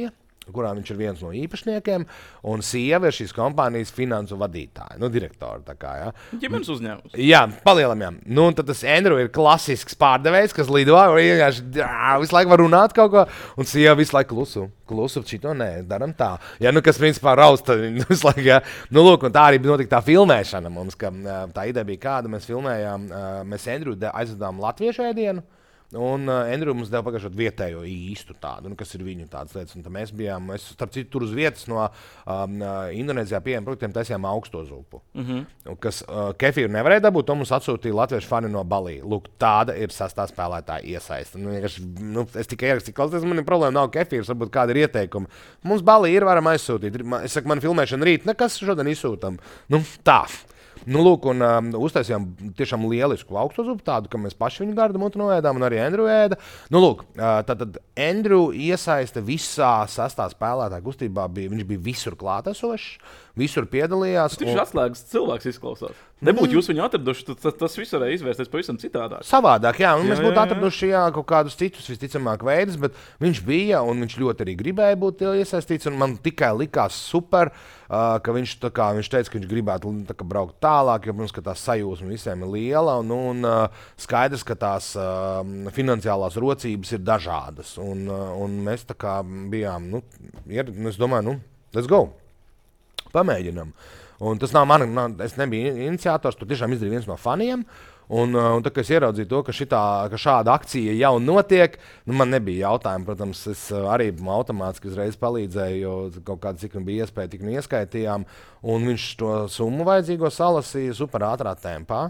kurā viņš ir viens no īpašniekiem, un sieva ir šīs kompānijas finansu vadītāja, nu, direktora. Tā kā, ja. Ģimenes uzņēmums. Jā, palielam, jā. Nu, un tad tas Andrew ir klasisks pārdevējs, kas lido, un vienkārši visu laiku var runāt kaut ko, un sieva visu laiku klusu. Klusu, šito nē, daram tā. Ja, nu, kas principā rausta viņu visu laiku, ja. Nu, lūk, un tā arī notika tā filmēšana mums, ka tā ideja bija kāda, mēs filmējām, mēs Andrew aizvedām latviešu ēdienu, un uh, Andrew mums deva pagājušot vietējo īstu tādu, nu, kas ir viņu tādas lietas. Un mēs bijām, mēs, starp citu, tur uz vietas no um, Indonēzijā pieejamiem produktiem taisījām augsto zupu. Mm -hmm. Kas uh, kefīru nevarēja dabūt, to mums atsūtīja latviešu fani no Balī. Lūk, tāda ir sastā spēlētāja iesaista. Nu, nu, es tikai ierakstīju, klausies, man ir problēma, nav kefīrs, varbūt kādi ir ieteikumi. Mums Balī ir, varam aizsūtīt. Es saku, man filmēšana rīt, nekas šodien izsūtam. Nu, tā. Nu, lūk, un um, uztaisījām tiešām lielisku augstu zupu, tādu, ka mēs paši viņu gardu mutu noēdām, un arī Andrew ēda. Nu, lūk, uh, tad, tad Andrew iesaista visā sastā spēlētāja kustībā, bija, viņš bija visur klātesošs, visur piedalījās. Viņš ir un... atslēgas cilvēks izklausās. Nebūtu mm. jūs viņu atraduši, tad tas viss varēja izvērsties pavisam citādāk. Savādāk, jā, un jā, mēs būtu jā, jā. atraduši jā, kaut kādus citus visticamāk veidus, bet viņš bija, un viņš ļoti arī gribēja būt iesaistīts, un man tikai likās super, uh, ka viņš, kā, viņš teica, ka viņš gribētu kā, braukt tālāk, jo, protams, ka tā sajūsma visiem ir liela, un, un uh, skaidrs, ka tās uh, finansiālās rocības ir dažādas, un, uh, un mēs tā kā bijām, nu, ir, es domāju, nu, let's go, pamēģinam. Un tas nav man, man, es nebiju iniciators, tur tiešām izdarīju viens no faniem. Un, un tā, kad es ieraudzīju to, ka, šitā, ka šāda akcija jau notiek, nu, man nebija jautājumi. Protams, es arī automātiski uzreiz palīdzēju, jo kaut kāda cik nu bija iespēja, tik nu ieskaitījām. Un viņš to summu vajadzīgo salasīja super ātrā tempā.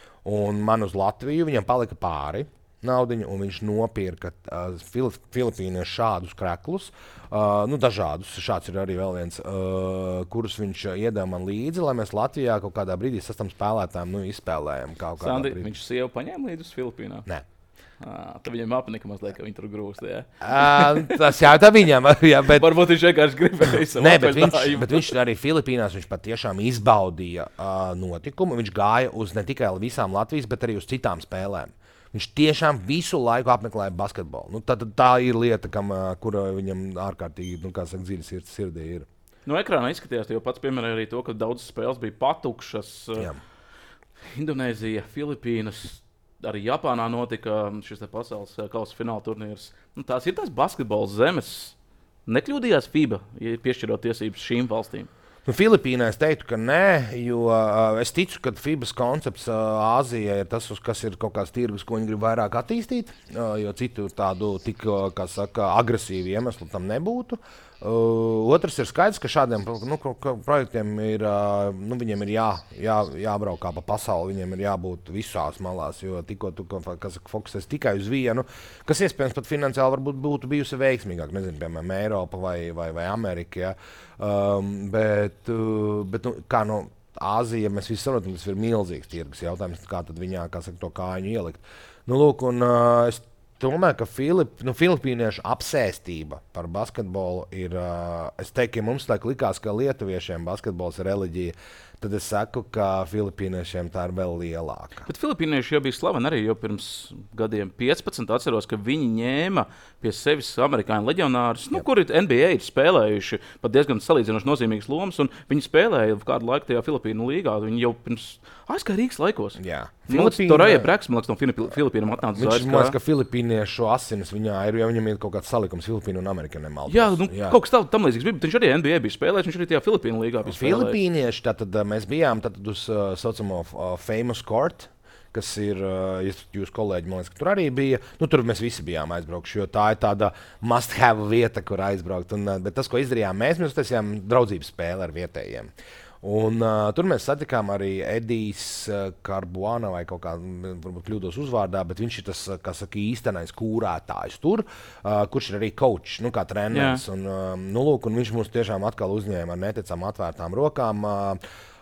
Un man uz Latviju viņam palika pāri naudiņu, un viņš nopirka uh, Filip, Filipīniešu šādus kreklus, uh, nu, dažādus. Šāds ir arī vēl viens, uh, kurus viņš iedeva man līdzi, lai mēs Latvijā kaut kādā brīdī sastam spēlētājiem nu, izspēlējam. Sandi, viņš sievu paņēma līdzi uz Filipīnām? Nē. Ah, tad viņam apnika mazliet, ka viņi tur grūst, jā? uh, tas jājautā viņam, jā, bet... Varbūt viņš vienkārši gribēja savu Nē, bet viņš, bet viņš arī Filipīnās, viņš pat tiešām izbaudīja uh, notikumu. Viņš gāja uz ne tikai visām Latvijas, bet arī uz citām spēlēm. Viņš tiešām visu laiku apmeklēja basketbolu. Nu, tā, tā ir lieta, kam, kura viņam ārkārtīgi, nu, kā saka, dziļi sirdī ir. No ekrāna izskatījās, jo pats pieminēja arī to, ka daudzas spēles bija patukšas. Jā. Indonēzija, Filipīnas, arī Japānā notika šis pasaules kausa fināla turnīrs. Nu, tās ir tās basketbola zemes. Nekļūdījās FIBA, piešķirot tiesības šīm valstīm? Nu, Filipīnā es teiktu, ka nē, jo uh, es ticu, ka FIBAs koncepts uh, Āzijai ir tas, kas ir kaut kāds tirgus, ko viņi grib vairāk attīstīt, uh, jo citu tādu tik, kā saka, agresīvu iemeslu tam nebūtu. Uh, otrs ir skaidrs, ka šādiem nu, projektiem ir, uh, nu, viņiem ir jā, jā, jābraukā pa pasauli, viņiem ir jābūt visās malās, jo tikko tu fokusēs tikai uz vienu, kas iespējams pat finansiāli varbūt būtu bijusi veiksmīgāk, nezinu, piemēram, Eiropa vai, vai, vai Amerika, ja. um, bet, uh, bet nu, kā no Āzija, mēs visi saprotam, tas ir milzīgs tirgus jautājums, kā tad viņā, kā saka, to kājiņu ielikt. Nu, lūk, un uh, es domāju, ka Filip, nu, filipīniešu apsēstība par basketbolu ir, uh, es teiktu, ja mums tā likās, ka lietuviešiem basketbols ir reliģija, tad es saku, ka filipīniešiem tā ir vēl lielāka. Bet filipīnieši jau bija slaveni arī, jo pirms gadiem piecpadsmit atceros, ka viņi ņēma pie sevis amerikāņu leģionārus, nu, kuri N B A ir spēlējuši pat diezgan salīdzinoši nozīmīgas lomas, un viņi spēlēja kādu laiku tajā Filipīnu līgā. Viņi jau pirms aizgāja Rīgas laikos. Jā. Filipīna... Tur arī Breks, man liekas, no Filipīnām atnāca uz Viņš man liekas, ka filipīniešu asinis viņā ir, jo viņam ir kaut kāds salikums Filipīnu un Amerika nemaldos. Jā, nu, Jā. kaut kas tā, tam līdzīgs bija, bet viņš arī N B A bija spēlējis, viņš arī tajā Filipīnu līgā bija spēlējis. Filipīnieši, tātad mēs bijām tātad uz uh, saucamo uh, Famous Court, kas ir, uh, jūs kolēģi, man liekas, ka tur arī bija. Nu, tur mēs visi bijām aizbraukuši, jo tā ir tāda must-have vieta, kur aizbraukt. Un, uh, bet tas, ko izdarījām mēs, mēs uztaisījām draudzības spēli ar vietējiem. Un, uh, tur mēs satikām arī Edijs uh, Karbuana vai kaut kā, varbūt kļūdos uzvārdā, bet viņš ir tas, kā saka, īstenais kūrētājs tur, uh, kurš ir arī coach, nu, kā treneris. Un, uh, nu, lūk, un viņš mums tiešām atkal uzņēma ar neticām atvērtām rokām. Uh,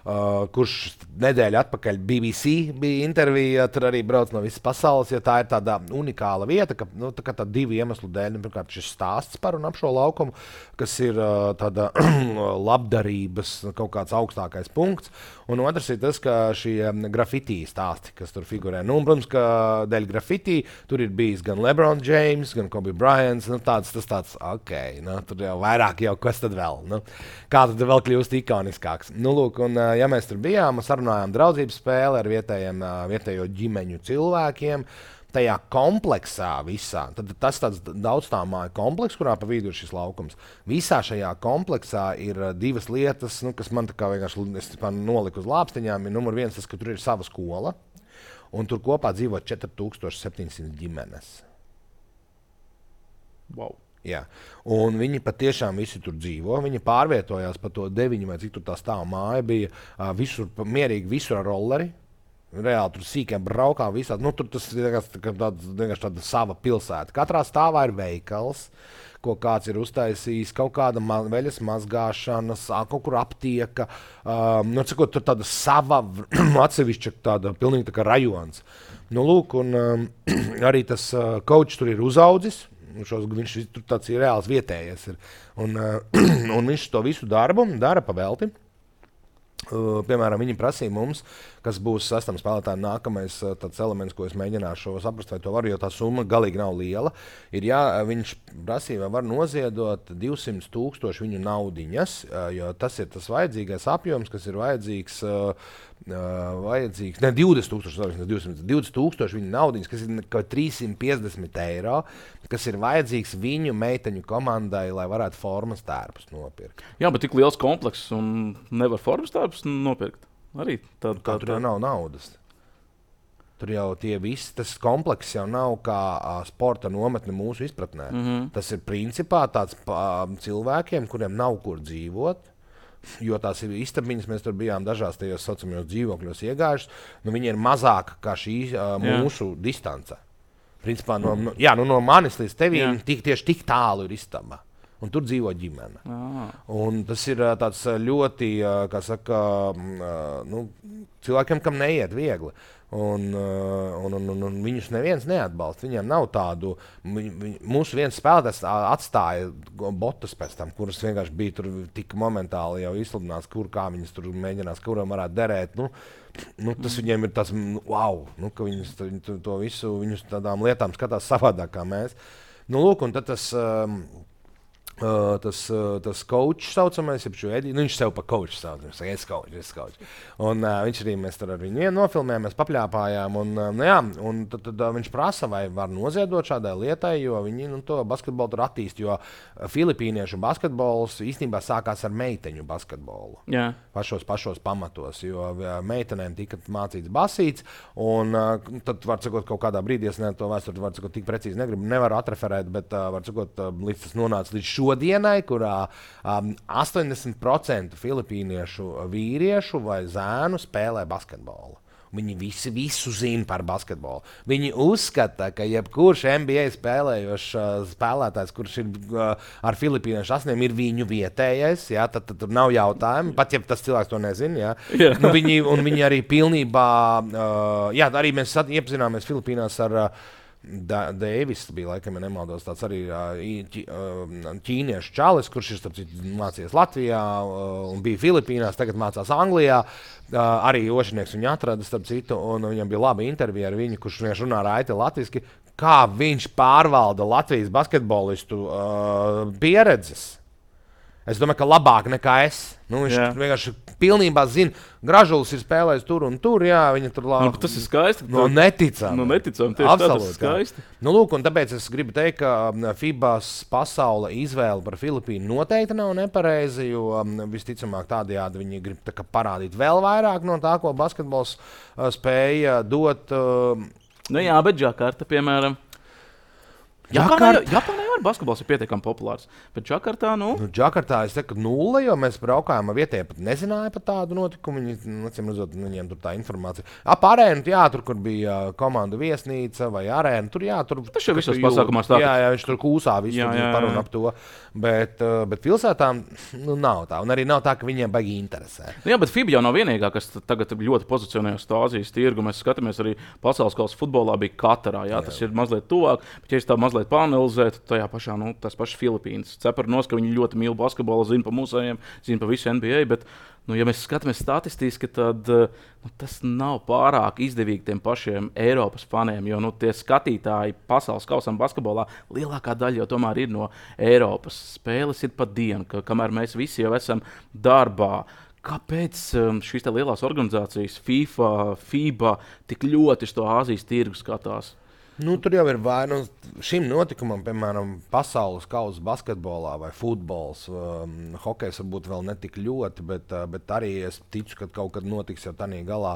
uh, kurš nedēļu atpakaļ B B C bija intervija, tur arī brauc no visas pasaules, jo tā ir tāda unikāla vieta, ka nu, tā, tā divu iemeslu dēļ, nu, pirmkārt, šis stāsts par un ap šo laukumu, kas ir uh, tāda labdarības kaut kāds augstākais punkts, un otrs ir tas, ka šie grafitī stāsti, kas tur figurē. Nu, un, protams, ka dēļ grafitī tur ir bijis gan LeBron James, gan Kobe Bryant, nu, tāds, tas tāds, ok, nu, tur jau vairāk jau, kas tad vēl, nu, kā tad vēl kļūst ikoniskāks. Nu, lūk, un ja mēs tur bijām, sarunājām draudzības spēli ar vietējiem, vietējo ģimeņu cilvēkiem, tajā kompleksā visā, tad tas tāds daudzstāvmāju kompleks, kurā pa vidu ir šis laukums. Visā šajā kompleksā ir divas lietas, nu, kas man tā kā vienkārši es noliku uz lāpstiņām. Ir numur viens tas, ka tur ir sava skola, un tur kopā dzīvo četri tūkstoši septiņsimt ģimenes. Wow. Jā. Un viņi patiešām visi tur dzīvo. Viņi pārvietojās pa to deviņu vai cik tur tā stāv māja bija visur, mierīgi visur ar rolleri. Reāli tur sīkiem braukā visādi. Nu, tur tas ir vienkārši tāda sava pilsēta. Katrā stāvā ir veikals, ko kāds ir uztaisījis, kaut kāda ma veļas mazgāšanas, kaut kur aptieka. Um, nu, cikot, tur tāda sava atsevišķa tāda pilnīgi tā kā rajons. Nu, lūk, un um, arī tas uh, coach tur ir uzaudzis. Šos, viņš tur tāds ir reāls vietējais. Ir. Un, uh, un viņš to visu darbu dara pa velti. Uh, piemēram, viņi prasīja mums, kas būs sastam spēlētājiem nākamais uh, tāds elements, ko es mēģināšu saprast, vai to varu, jo tā summa galīgi nav liela. Ir, jā, viņš prasīja, vai var noziedot divsimt tūkstoši viņu naudiņas, uh, jo tas ir tas vajadzīgais apjoms, kas ir vajadzīgs, uh, uh, vajadzīgs ne, divdesmit tūkstoši, divdesmit tūkstoši viņu naudiņas, kas ir kaut trīssimt piecdesmit eiro, kas ir vajadzīgs viņu meiteņu komandai, lai varētu formas tērpus nopirkt. Jā, bet tik liels komplekss un nevar formas tērpus nopirkt. Arī tā, tā, tur jau nav naudas. Tur jau tie visi, tas komplekss jau nav kā a, sporta nometne mūsu izpratnē. Mm -hmm. Tas ir principā tāds pa, cilvēkiem, kuriem nav kur dzīvot, jo tās ir istabiņas, mēs tur bijām dažās tajos saucamajos dzīvokļos iegājušas, nu viņi ir mazāk kā šī a, mūsu jā. Distance. Principā no, no, jā, nu no manis līdz tevīm tik, tieši tik tālu ir istaba. Un tur dzīvo ģimene. Ah. Un tas ir tāds ļoti, kā saka, nu, cilvēkiem, kam neiet viegli. Un, un, un, un, un viņus neviens neatbalsta. Viņiem nav tādu, viņ, mūsu viens spēlētājs atstāja botas pēc tam, kuras vienkārši bija tur tik momentāli jau izsludināts, kur kā viņas tur mēģinās, kuram varētu derēt. Nu, nu, tas viņiem ir tas, wow, nu, ka viņus to, to visu, viņus tādām lietām skatās savādāk kā mēs. Nu, lūk, un tad tas... Um, Uh, tas, uh, tas coach saucamais, jeb šo Ediju, nu viņš sev pa coach sauc, viņš saka, es coach, es coach. Un uh, viņš arī mēs tur ar viņu nofilmējām, mēs papļāpājām, un, uh, nu jā, un tad, tad uh, viņš prasa, vai var noziedot šādai lietai, jo viņi, nu, to basketbolu tur attīst, jo filipīniešu basketbols īstenībā sākās ar meiteņu basketbolu. Jā. Pašos, pašos pamatos, jo uh, meitenēm tika mācīts basīts, un uh, tad, var sakot, kaut kādā brīdī, es ne to vēsturi, var sakot, tik precīzi negribu, nevaru atreferēt, bet, uh, var sakot, uh, līdz tas nonāca līdz šodienai, kurā um, astoņdesmit procenti filipīniešu vīriešu vai zēnu spēlē basketbolu. Viņi visi visu zina par basketbolu. Viņi uzskata, ka jebkurš N B A spēlējošs uh, spēlētājs, kurš ir uh, ar filipīniešu asnēm, ir viņu vietējais. Jā, tad, tad tur nav jautājumu, pat ja tas cilvēks to nezina. Jā. Yeah. Nu, viņi, un viņi arī pilnībā, uh, jā, arī mēs iepazināmies Filipīnās ar uh, Da, Deivis bija, laikam, ja nemaldos, tāds arī ķi, ķīniešu čalis, kurš ir starp citu mācījies Latvijā un bija Filipīnās, tagad mācās Anglijā. Arī ošinieks viņu atrada, starp citu, un viņam bija laba intervija ar viņu, kurš vienkārši runā raiti latviski, kā viņš pārvalda Latvijas basketbolistu uh, pieredzes. Es domāju, ka labāk nekā es. Nu, viņš yeah. vienkārši pilnībā zina, Gražulis ir spēlējis tur un tur. Jā, viņa tur labi. Nu, tas ir skaisti. No neticami. No neticami. Tieši tā, tas ir skaisti. Nu, lūk, un tāpēc es gribu teikt, ka FIBA's pasaule izvēle par Filipīnu noteikti nav nepareiza, jo um, visticamāk tādējādi viņi grib tā kā parādīt vēl vairāk no tā, ko basketbols uh, spēja dot. Uh, nu jā, bet Džakarta, piemēram. Jakarta. Japānā vienmēr basketbols ir pietiekami populārs. Bet Džakartā, nu... Nu, Džakartā es teiktu nulle, jo mēs braukājām vietējā, pat nezināja par tādu notikumu. Viņi, nu, redzot, viņiem tur tā informācija. Ap arēnu, jā, tur, kur bija komandu viesnīca vai arēna, tur jā, tur... Tas jau visos pasākumās tā. Jā, jā, viņš tur kūsā visu, jā, jā, jā. Parun ap to. Bet, bet pilsētām, nu, nav tā. Un arī nav tā, ka viņiem baigi interesē. Jā, bet FIBA jau nav vienīgā, kas tagad ļoti pozicionējas uz Āzijas tirgu. Mēs skatāmies arī pasaules kausa futbolā bija Katarā. Jā, jā. Tas ir mazliet tuvāk, bet ja es tā mazliet pāanalizētu, tajā pašā, nu, tas pašs Filipīnas. Cepar nos, ka viņi ļoti mīl basketbolu, zina par mūsējiem, zina par visu N B A, bet, nu, ja mēs skatāmies statistiski, tad nu, tas nav pārāk izdevīgi tiem pašiem Eiropas faniem, jo nu, tie skatītāji pasaules kausam basketbolā lielākā daļa jau tomēr ir no Eiropas. Spēles ir pa dienu, ka, kamēr mēs visi jau esam darbā. Kāpēc šīs lielās organizācijas, FIFA, FIBA, tik ļoti uz to Āzijas tirgu skatās? Nu, tur jau ir vai nu šim notikumam, piemēram, pasaules kausa basketbolā vai futbols. Um, hokejs varbūt vēl ne tik ļoti, bet, uh, bet arī es ticu, ka kaut kad notiks jau tādā galā.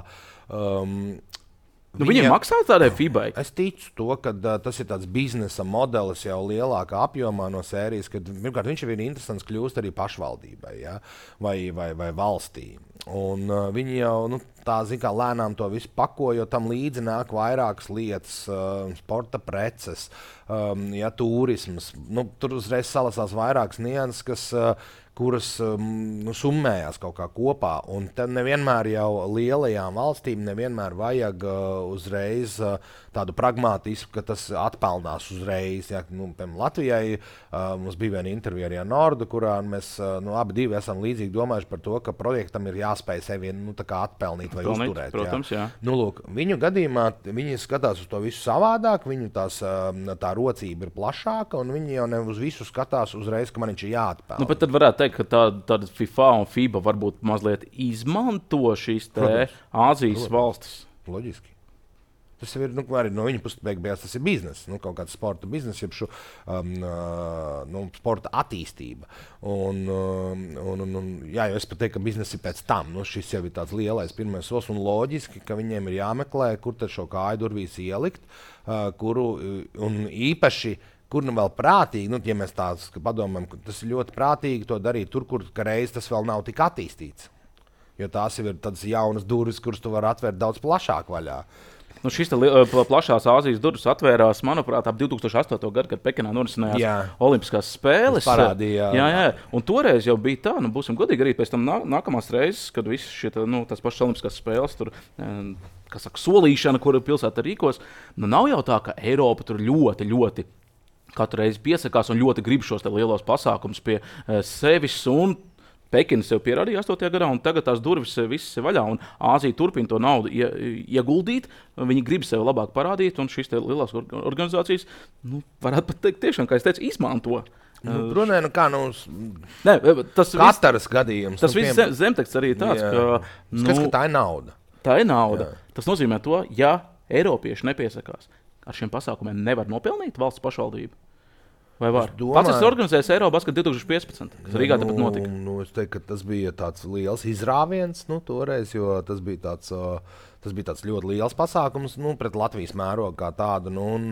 Um, Nu, viņiem maksā tādai FIBai? Es ticu to, ka uh, tas ir tāds biznesa modelis jau lielākā apjomā no sērijas, ka pirmkārt viņš ir interesants kļūst arī pašvaldībai, ja? vai, vai, vai valstī. Un uh, viņi jau nu, tā zin, kā lēnām to visu pako, jo tam līdzi nāk vairākas lietas, uh, sporta preces, um, ja, turisms. Nu, tur uzreiz salasās vairākas nianses, kas uh, kuras um, nu, summējās kaut kā kopā. Un tad nevienmēr jau lielajām valstīm nevienmēr vajag uh, uzreiz uh, tādu pragmātisku, ka tas atpelnās uzreiz. Ja, nu, piemēram, Latvijai uh, mums bija viena intervija arī ar Nordu, kurā mēs uh, nu, abi divi esam līdzīgi domājuši par to, ka projektam ir jāspēj sevi nu, atpelnīt vai Pelnīt, uzturēt. Protams, jā. Jā. Nu, lūk, viņu gadījumā viņi skatās uz to visu savādāk, viņu tās, tā rocība ir plašāka, un viņi jau ne uz visu skatās uzreiz, ka man viņš ir jāatpelna. Nu, bet tad varētu teikt, ka tāda tā FIFA un FIBA varbūt mazliet izmanto šīs te Protams. Āzijas Protams. Valstis. Loģiski. Tas ir nu, arī no viņa puses, beigās tas ir bizness, nu, kaut kāds sporta bizness, jeb šo um, uh, nu, sporta attīstība. Un, um, un, un, un, jā, jo es pat teiktu, ka bizness ir pēc tam. Nu, šis jau ir tāds lielais pirmais solis un loģiski, ka viņiem ir jāmeklē, kur tad šo kāju durvīs ielikt, uh, kuru un īpaši, kur nu vēl prātīgi, nu, ja mēs tāds padomājam, tas ir ļoti prātīgi to darīt tur, kur reiz tas vēl nav tik attīstīts. Jo tās ir tādas jaunas durvis, kuras tu vari atvērt daudz plašāk vaļā. Nu, šis plašās Āzijas durvis atvērās, manuprāt, ap divi tūkstoši astoto gadu, kad Pekinā norisinājās jā. Olimpiskās spēles. Parādīja, jā, jā. Un toreiz jau bija tā, nu, būsim godīgi arī pēc tam nā, nākamās reizes, kad visi šie nu, tās pašas Olimpiskās spēles, tur, kas saka, solīšana, kuru pilsēta rīkos, nu, nav jau tā, ka Eiropa tur ļoti, ļoti katru reizi piesakās un ļoti grib šos lielos pasākumus pie uh, sevis. Un Pekina sev pierādīja astotajā gadā, un tagad tās durvis visas ir vaļā. Āzija turpina to naudu ie, ieguldīt. Viņi grib sev labāk parādīt, un šīs lielās organizācijas, nu, varētu pat teikt, tiešām, kā es teicu, izmanto. Nu, Brunē, nu kā nu, Nē, tas Kataras vis, gadījums. Tas nu, viss zem, zemteksts arī ir tāds, jā. ka... Nu, Skats, ka tā ir nauda. Tā ir nauda. Jā. Tas nozīmē to, ja Eiropieši nepiesakās, ar šiem pasākumiem nevar nopelnīt valsts pašvaldību. Vai var? Domāju, Pats es organizēju Eirobasket divi tūkstoši piecpadsmit, kas Rīgā nu, tāpat notika. Nu, es teiktu, ka tas bija tāds liels izrāviens nu, toreiz, jo tas bija tāds, uh, tas bija tāds ļoti liels pasākums nu, pret Latvijas mērogu kā tādu. Nu, un,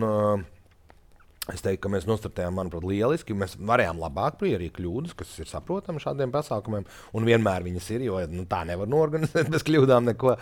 uh, es teiktu, ka mēs nostartējām, manuprāt, lieliski. Mēs varējām labāk, bija arī kļūdas, kas ir saprotami šādiem pasākumiem. Un vienmēr viņas ir, jo nu, tā nevar norganizēt bez kļūdām neko.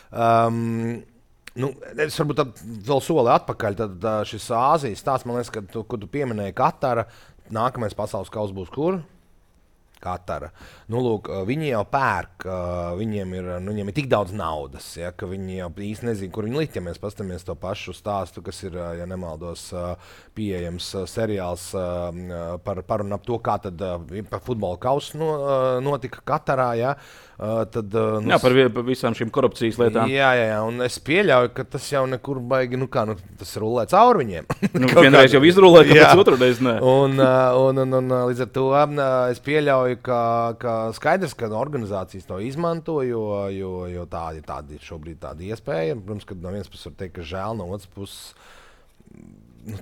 Um, Nu, es varbūt vēl soli atpakaļ. Tad šis Āzijas stāsts, man liekas, ka tu, tu pieminēji Katara. Nākamais pasaules kauss būs kur? Katara. Nu, lūk, viņi jau pērk, viņiem ir, nu, viņiem ir tik daudz naudas, ja, ka viņi jau īsti nezina, kur viņi likt. Ja mēs pastamies to pašu stāstu, kas ir, ja nemaldos, pieejams seriāls par, par un ap to, kā tad par futbola kausu notika Katarā. Ja. Tad, nu, jā, par, par visām šīm korupcijas lietām. Jā, jā, jā, un es pieļauju, ka tas jau nekur baigi, nu kā, nu, tas rulē cauri viņiem. Nu, vienreiz jau izrulē, kāpēc otrreiz ne. Un, un, un, un līdz ar to es pieļauju, ka, ka skaidrs, ka organizācijas to izmanto, jo, jo, jo tādi, tādi ir šobrīd tāda iespēja. Protams, ka no vienas puses var teikt, ka žēl, no otras puses. Nu,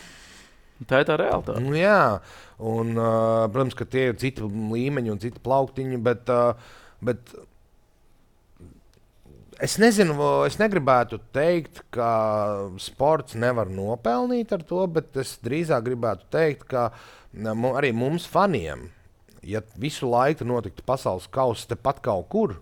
tā ir tā realitāte. Nu, jā, un, uh, protams, ka tie ir citi līmeņi un citi plauktiņi, bet, uh, bet Es nezinu, es negribētu teikt, ka sports nevar nopelnīt ar to, bet es drīzāk gribētu teikt, ka arī mums faniem, ja visu laiku notiktu pasaules kausa tepat kaut kur,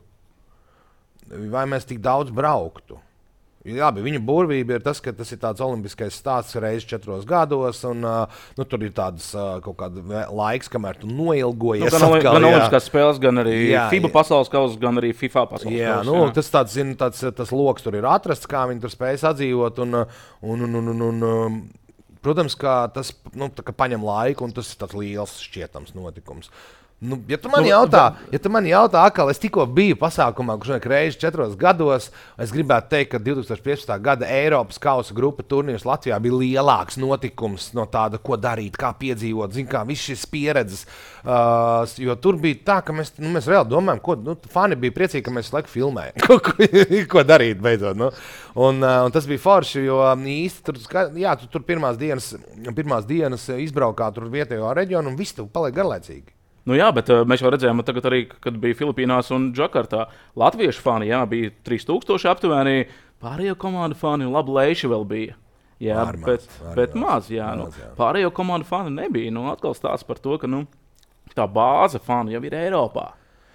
vai mēs tik daudz brauktu. Jā, viņu burvība ir tas, ka tas ir tāds olimpiskais stāsts reizes četros gados, un uh, nu, tur ir tāds uh, kaut kāda laiks, kamēr tu noilgojies. Nu, gan atkal, gan olimpiskās spēles, gan arī jā, FIBA jā. pasaules kausa, gan arī FIFA pasaules jā, kausa. Nu, jā, tas tāds, zin, tāds, tas loks tur ir atrasts, kā viņi tur spējas atdzīvot, un, un, un, un, un, un protams, ka tas nu, tā, ka paņem laiku, un tas ir tāds liels šķietams notikums. Nu, ja tu man jautā, ja tu man jautā, akal, es tikko biju pasākumā, kurš ir reizes četros gados, es gribētu teikt, ka divtūkstoš piecpadsmitā gada Eiropas kausa grupa turnīrs Latvijā bija lielāks notikums no tāda, ko darīt, kā piedzīvot, zin kā, viss šis pieredzes. Uh, jo tur bija tā, ka mēs, nu, mēs reāli domājam, ko, nu, fani bija priecīgi, ka mēs laiku filmējam, ko, ko, ko darīt beidzot. Nu. Un, uh, un tas bija forši, jo īsti tur, jā, tu, tur pirmās dienas, pirmās dienas izbraukā tur vietējo reģionu un viss tev paliek garlaicīgi. Nu jā, bet uh, mēs jau redzējām, tagad arī, kad bija Filipīnās un Džakartā. Latviešu fani, jā, bija trīs tūkstoši aptuveni, pārējo komandu fani un labi leiši vēl bija. Jā, Pārmaz, bet, pārmaz, bet maz, jā, nu, maz, jā. Pārējo komandu fani nebija. Nu, atkal stāsts par to, ka nu, tā bāze fani jau ir Eiropā.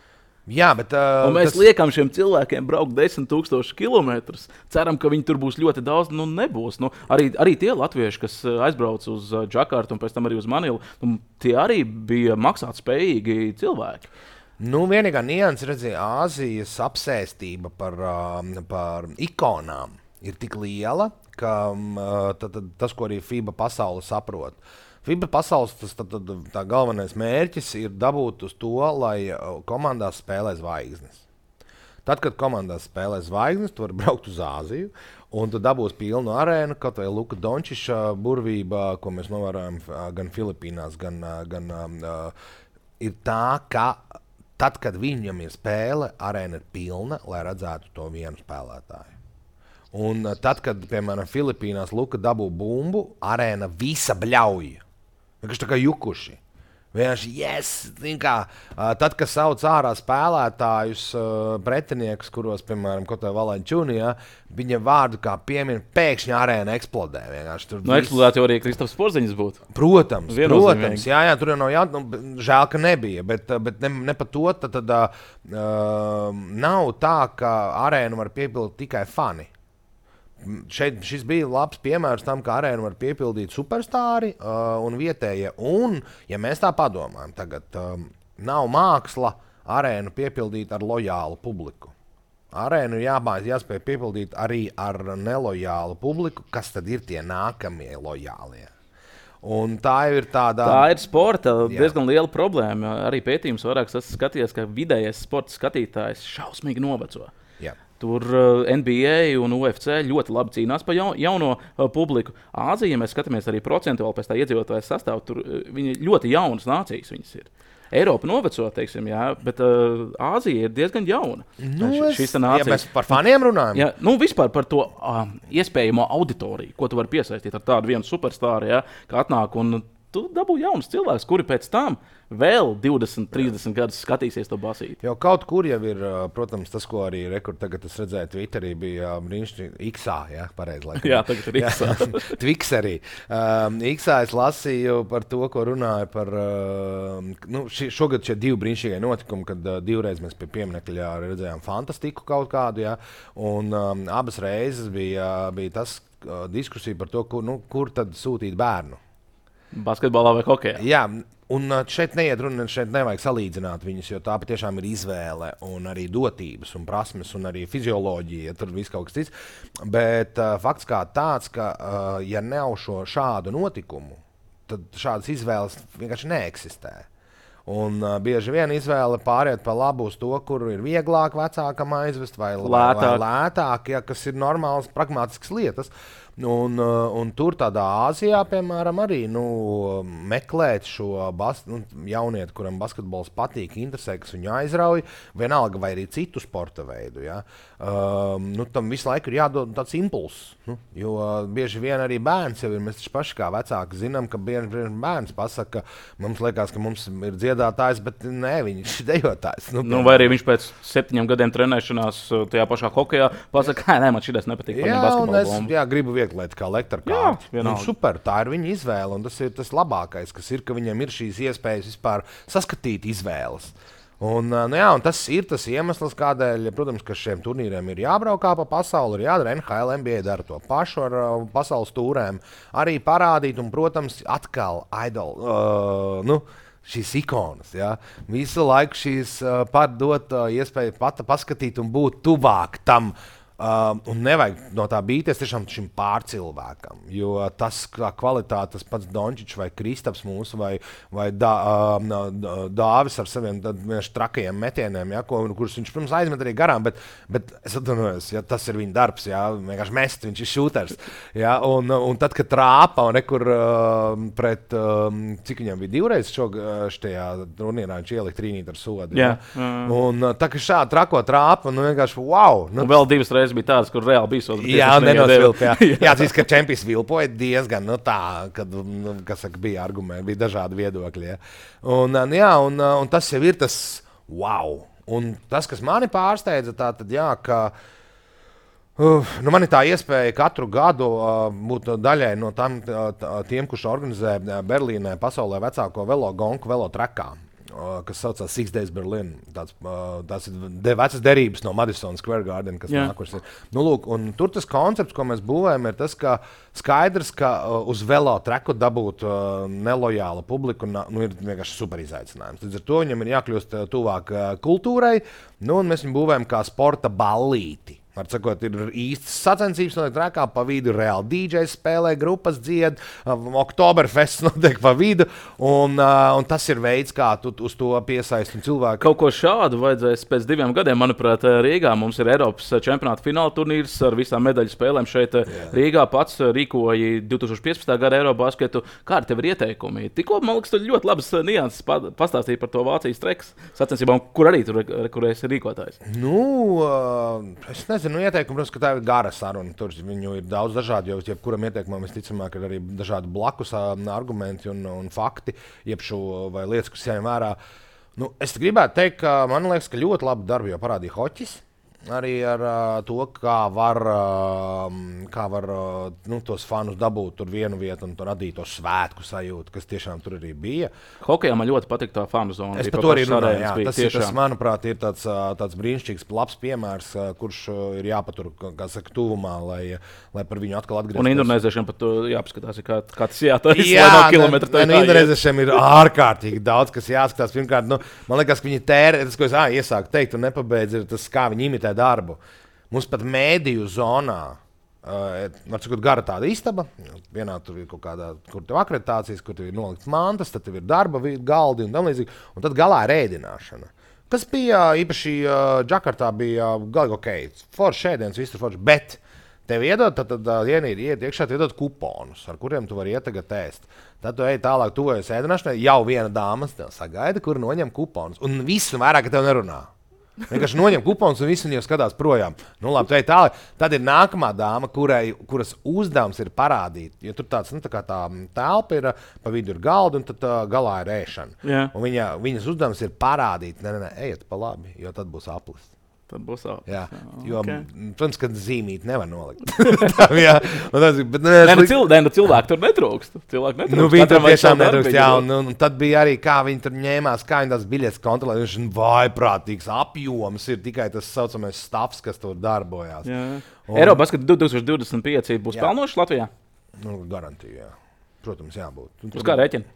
Jā, bet, uh, un mēs tas... liekam šiem cilvēkiem braukt desmit tūkstoši kilometrus. Ceram, ka viņi tur būs ļoti daudz. Nu, nebūs. Nu, arī, arī tie latvieši, kas aizbrauc uz Džakartu un pēc tam arī uz Manilu, nu, tie arī bija maksāt spējīgi cilvēki. Nu, vienīgā nianses, redzēja, Āzijas apsēstība par, uh, par ikonām ir tik liela, ka uh, tad, tad, tas, ko arī FIBA pasaule saprot. FIBA pasaules tas, tad, tad, tā galvenais mērķis ir dabūt uz to, lai komandās spēlē zvaigznes. Tad, kad komandās spēlē zvaigznes, tu vari braukt uz Āziju, un tu dabūsi pilnu arēnu, kaut vai Luka Dončiša burvība, ko mēs novērojam gan Filipīnās, gan, gan uh, ir tā, ka tad, kad viņam ir spēle, arēna ir pilna, lai redzētu to vienu spēlētāju. Un uh, tad, kad, piemēram, Filipīnās Luka dabū bumbu, arēna visa bļauja. Vienkārši tā kā jukuši. Vienkārši, yes! Kā, tad, kad sauc ārā spēlētājus, pretiniekus, kuros, piemēram, Kotē Valaņčūnijā, viņa vārdu kā piemin, pēkšņi arēna eksplodē. Tur nu, viss... eksplodēt jau arī Kristofs Porziņš būtu. Protams, protams. Jā, jā, tur jau nav jautājums. Nu, žēl, ka nebija, bet, bet ne, ne pa to tad, tad, uh, nav tā, ka arēnu var piepildīt tikai fani. Šeit šis bija labs piemērs tam, kā arēnu var piepildīt superstāri uh, un vietējie. Un, ja mēs tā padomājam, tagad um, nav māksla arēnu piepildīt ar lojālu publiku. Arēnu jāmāc, jāspēj piepildīt arī ar nelojālu publiku, kas tad ir tie nākamie lojālie. Un tā ir tāda. Tā ir sporta jā. diezgan liela problēma. Arī pētījums vairāk skatījies, ka vidējais sporta skatītājs šausmīgi noveco. Jā. Tur uh, N B A un U F C ļoti labi cīnās par jau, jauno uh, publiku. Āzija, ja mēs skatāmies arī procentuāli pēc tā iedzīvotāju sastāvu, tur uh, viņi ļoti jaunas nācijas viņas ir. Eiropa noveco, teiksim, jā, bet uh, Āzija ir diezgan jauna. Nu, es, šis nācijas, ja mēs par faniem runājam. Jā, nu vispār par to uh, iespējamo auditoriju, ko tu vari piesaistīt ar tādu vienu superstāru, jā, kā atnāk un tu dabū jaunus cilvēkus, kuri pēc tam vēl divdesmit, trīsdesmit gadus skatīsies to basīti. Jau kaut kur jau ir, protams, tas, ko arī rekord tagad es redzēju Twitterī, bija brīnišķīgi X A, jā, pareizi laikam. Jā, tagad ir X A. Twixerī. Um, X A es lasīju par to, ko runāju par, uh, nu, ši, šogad šie divi brīnišķīgie notikumi, kad uh, divreiz mēs pie pieminekļā redzējām fantastiku kaut kādu, jā, un um, abas reizes bija, bija tas uh, diskusija par to, kur, nu, kur tad sūtīt bērnu. Basketbolā vai hokejā? Jā, un šeit neiet runa, šeit nevajag salīdzināt viņus, jo tā patiešām ir izvēle un arī dotības un prasmes un arī fizioloģija, ja tur viss kaut kas cits. Bet uh, fakts kā tāds, ka uh, ja nav šo šādu notikumu, tad šādas izvēles vienkārši neeksistē. Un uh, bieži vien izvēle pāriet pa labu uz to, kur ir vieglāk vecākam aizvest vai lētāk, vai lētāk ja, kas ir normāls, pragmātisks lietas. Un, un tur tādā Āzijā, piemēram, arī nu, meklēt šo bas, nu, jaunieti, kuram basketbols patīk, interesē, kas viņu aizrauj, vienalga vai arī citu sporta veidu. Ja? Uh, nu, tam visu laiku ir jādod tāds impulss. Nu, jo bieži vien arī bērns jau ir, mēs taču paši kā vecāki zinām, ka bieži vien bērns pasaka, ka mums liekas, ka mums ir dziedātājs, bet nē, viņš ir dejotājs. Nu, nu, vai arī viņš pēc septiņiem gadiem trenēšanās tajā pašā hokejā pasaka, ka nē, man šis nepatīk. Jā, es jā, gribu vieglēt kā lektorkārti. Nu, super, tā ir viņa izvēle, un tas ir tas labākais, kas ir, ka viņam ir šīs iespējas vispār saskatīt izvēles. Un, nu jā, un tas ir tas iemesls, kādēļ, protams, ka šiem turnīriem ir jābraukā pa pasauli, ir jādara N H L, N B A dara to pašu ar uh, pasaules tūrēm, arī parādīt, un, protams, atkal idol, uh, nu, šīs ikonas, ja? Visu laiku šīs uh, pārdot uh, iespēju pat paskatīt un būt tuvāk tam. Uh, un nevajag no tā bīties tiešām šim pārcilvēkam, jo tas kā kvalitāte, tas pats Dončičs vai Kristaps mūsu, vai, vai dā, uh, Dāvis ar saviem trakajiem metieniem, ja, ko, kurus viņš, protams, aizmet arī garām, bet, bet es atvainojos, ja, tas ir viņa darbs, ja, vienkārši mest, viņš ir šūters. Ja, un, un tad, kad trāpa un nekur uh, pret, uh, cik viņam bija divreiz šo, štajā turnīrā, viņš ielika trīnīt ar sodu. Ja. Yeah. Mm. Un tā, ka šādi trako trāpa, nu vienkārši wow. Nu, un vēl divas reizes bija tādas, kur reāli bija soda. Jā, nenosvilp, jā. jā, tas ka čempions vilpoja diezgan, nu tā, kad, nu, kas saka, bija argumenti, bija dažādi viedokļi, ja. Un, jā, un, un tas jau ir tas wow. Un tas, kas mani pārsteidza, tā tad, jā, ka uh, nu, man ir tā iespēja katru gadu uh, būt daļai no tam, tā, tiem, kurš organizē Berlīnē pasaulē vecāko velo gonku velo trekā. Kas saucās Six Days Berlin. Tāds, tās ir de, vecas derības no Madison Square Garden, kas yeah. nākušas ir. Nu, lūk, un tur tas koncepts, ko mēs būvējam, ir tas, ka skaidrs, ka uz velo treku dabūt nelojālu publiku, nu, ir vienkārši super izaicinājums. Līdz ar to viņam ir jākļūst tuvāk kultūrai, nu, un mēs viņu būvējam kā sporta ballīti. Var sakot, ir īstas sacensības, notiek trekā, pa vidu reāli D Js spēlē, grupas dzied, Oktoberfests notiek pa vidu, un, un tas ir veids, kā tu uz to piesaisti cilvēku. Kaut ko šādu vajadzēs pēc diviem gadiem, manuprāt, Rīgā. Mums ir Eiropas čempionāta fināla turnīrs ar visām medaļu spēlēm. Šeit yeah. Rīgā pats rīkoja divi tūkstoši piecpadsmitā gada Eirobasketu. Kādi tev ir ieteikumi? Tikko, man liekas, tu ļoti labas nianses pastāstīji par to Vācijas trekas sacensībām, kur arī tur kur esi rīkotājs. Nu, es nezinu. Nu, ieteikumi, protams, ka tā ir gara saruna. Tur viņu ir daudz dažādu, jo jebkuram ieteikumam visticamāk ir arī dažādi blakus argumenti un, un fakti, jebšu vai lietas, kas jāņem vērā. Nu, es gribētu teikt, ka man liekas, ka ļoti labu darbu jau parādīja hoķis. Arī ar uh, to, kā var, uh, kā var uh, nu, tos fanus dabūt tur vienu vietu un radīt to svētku sajūtu, kas tiešām tur arī bija. Hokejā man ļoti patīk tā fanu zona. Es par to arī runāju. Jā, tas, ir, tas, manuprāt, ir tāds, tāds brīnišķīgs, labs piemērs, kurš ir jāpatur, kā saka, tuvumā, lai, lai par viņu atkal atgrieztos. Un indonēziešiem par to jāpaskatās, kā, kā tas jātaisa. Jā, ne, ne, indonēziešiem ir ārkārtīgi daudz, kas jāskatās. Pirmkārt, nu, man liekas, ka viņi tērē, tas, ko es ā, iesāku teikt un nepabeidz, ir tas, kā viņi imitē darbu. Mums pat mēdīju zonā uh, var sakot, gara tāda istaba. Vienā tur ir kaut kāda, kur tev akreditācijas, kur tev ir nolikts mantas, tad tev ir darba galdi un tam līdzīgi. Un tad galā ir ēdināšana. Kas bija īpaši uh, Džakartā, bija uh, galīgi ok. Foršs ēdiens, viss tur foršs. Bet tev iedod, tad, tad uh, ienīd, iet iekšā, tev iedod kuponus, ar kuriem tu vari iet tagad ēst. Tad tu ej tālāk, tuvojas ēdināšanai, jau viena dāmas tev sagaida, kur noņem kuponus. Un visu vairāk, ka tev nerunā. Vienkārši noņem kuponus un visi jau skatās projām. Nu, labi, tā ir tālāk. Tad ir nākamā dāma, kurai, kuras uzdevums ir parādīt. Jo tur tāds, nu, tā kā tā telpa ir, pa vidu ir galda un tad uh, galā ir ēšana. Yeah. Un viņa, viņas uzdevums ir parādīt, ne, ne, ne, ejiet pa labi, jo tad būs aplis. Tad būs tā. Jā, jo, okay. Protams, ka zīmīt nevar nolikt. tā, jā, tas, bet, ne, ne, nu, cilvē, ne, nu, cilvēki tur netrūkst. Cilvēki netrūkst. Nu, viņi tur tiešām netrūkst, jā, un, un, un tad bija arī, kā viņi tur ņēmās, kā viņi tās biļetes kontrolē. Viņš ir vaiprātīgs apjoms, ir tikai tas saucamais stafs, kas tur darbojās. Un, Eirobasket divi tūkstoši divdesmit pieci būs pelnošs Latvijā? Nu, garantija, jā. Protams, jābūt. Uz kā rēķina?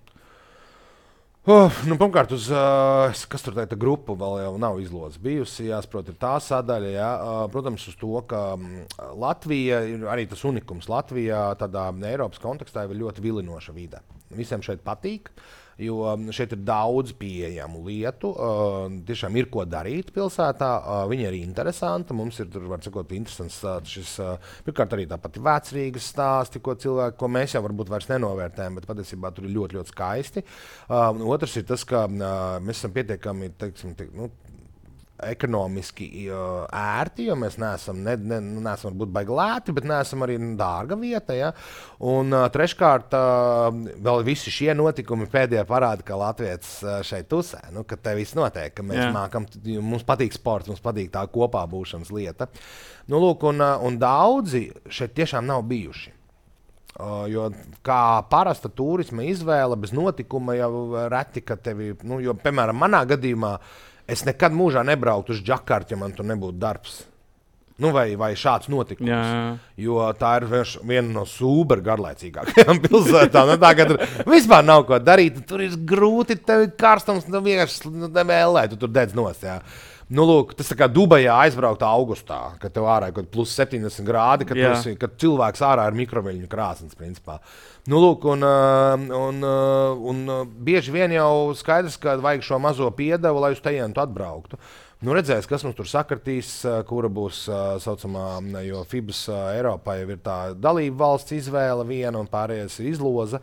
Uh, nu, pirmkārt, uz uh, kas tur tāda grupa vēl jau nav izlozes bijusi. Jāsaprot, ir tā sadaļa. Jā. Uh, protams, uz to, ka um, Latvija ir arī tas unikums. Latvijā tādā Eiropas kontekstā ir ļoti vilinoša vide. Visiem šeit patīk. Jo šeit ir daudz pieejamu lietu. Uh, tiešām ir ko darīt pilsētā. Uh, viņa ir interesanta. Mums ir tur, var sakot, interesants šis, uh, pirmkārt, arī tā pati Vecrīgas stāsti, ko cilvēki, ko mēs jau varbūt vairs nenovērtējam, bet patiesībā tur ir ļoti, ļoti skaisti. Uh, otrs ir tas, ka uh, mēs esam pietiekami, teiksim, te, nu, ekonomiski uh, ērti, jo mēs neesam, ne, ne, neesam varbūt baigi lēti, bet neesam arī dārga vieta. Ja? Un uh, treškārt, uh, vēl visi šie notikumi pēdējā parāda, ka Latvijas uh, šeit tusē, nu, ka te viss notiek, ka mēs Jā. mākam, mums patīk sports, mums patīk tā kopā būšanas lieta. Nu, lūk, un, uh, un daudzi šeit tiešām nav bijuši. Uh, jo kā parasta turisma izvēle bez notikuma jau reti, ka tevi, nu, jo, piemēram, manā gadījumā es nekad mūžā nebrauktu uz Džakartu, ja man tur nebūtu darbs. Nu, vai, vai šāds notikums. Jā. Jo tā ir viena no super garlaicīgākajām pilsētām. Nu, tā, ka tur vispār nav ko darīt. Tur ir grūti, tev ir karstams, tu vienkārši nevēlē, tu tur dedz nost. Jā. Nu, lūk, tas tā kā Dubajā aizbraukt augustā, kad tev ārā ir plus septiņdesmit grādi, kad, esi, kad cilvēks ārā ir mikroviļņu krāsnes, principā. Nu, lūk, un, un, un, un bieži vien jau skaidrs, ka vajag šo mazo piedevu, lai uz tejienu atbrauktu. Nu, redzēs, kas mums tur sakritīs, kura būs saucamā, jo FIBAS Eiropā jau ir tā dalība valsts izvēle viena un pārējais ir izloza.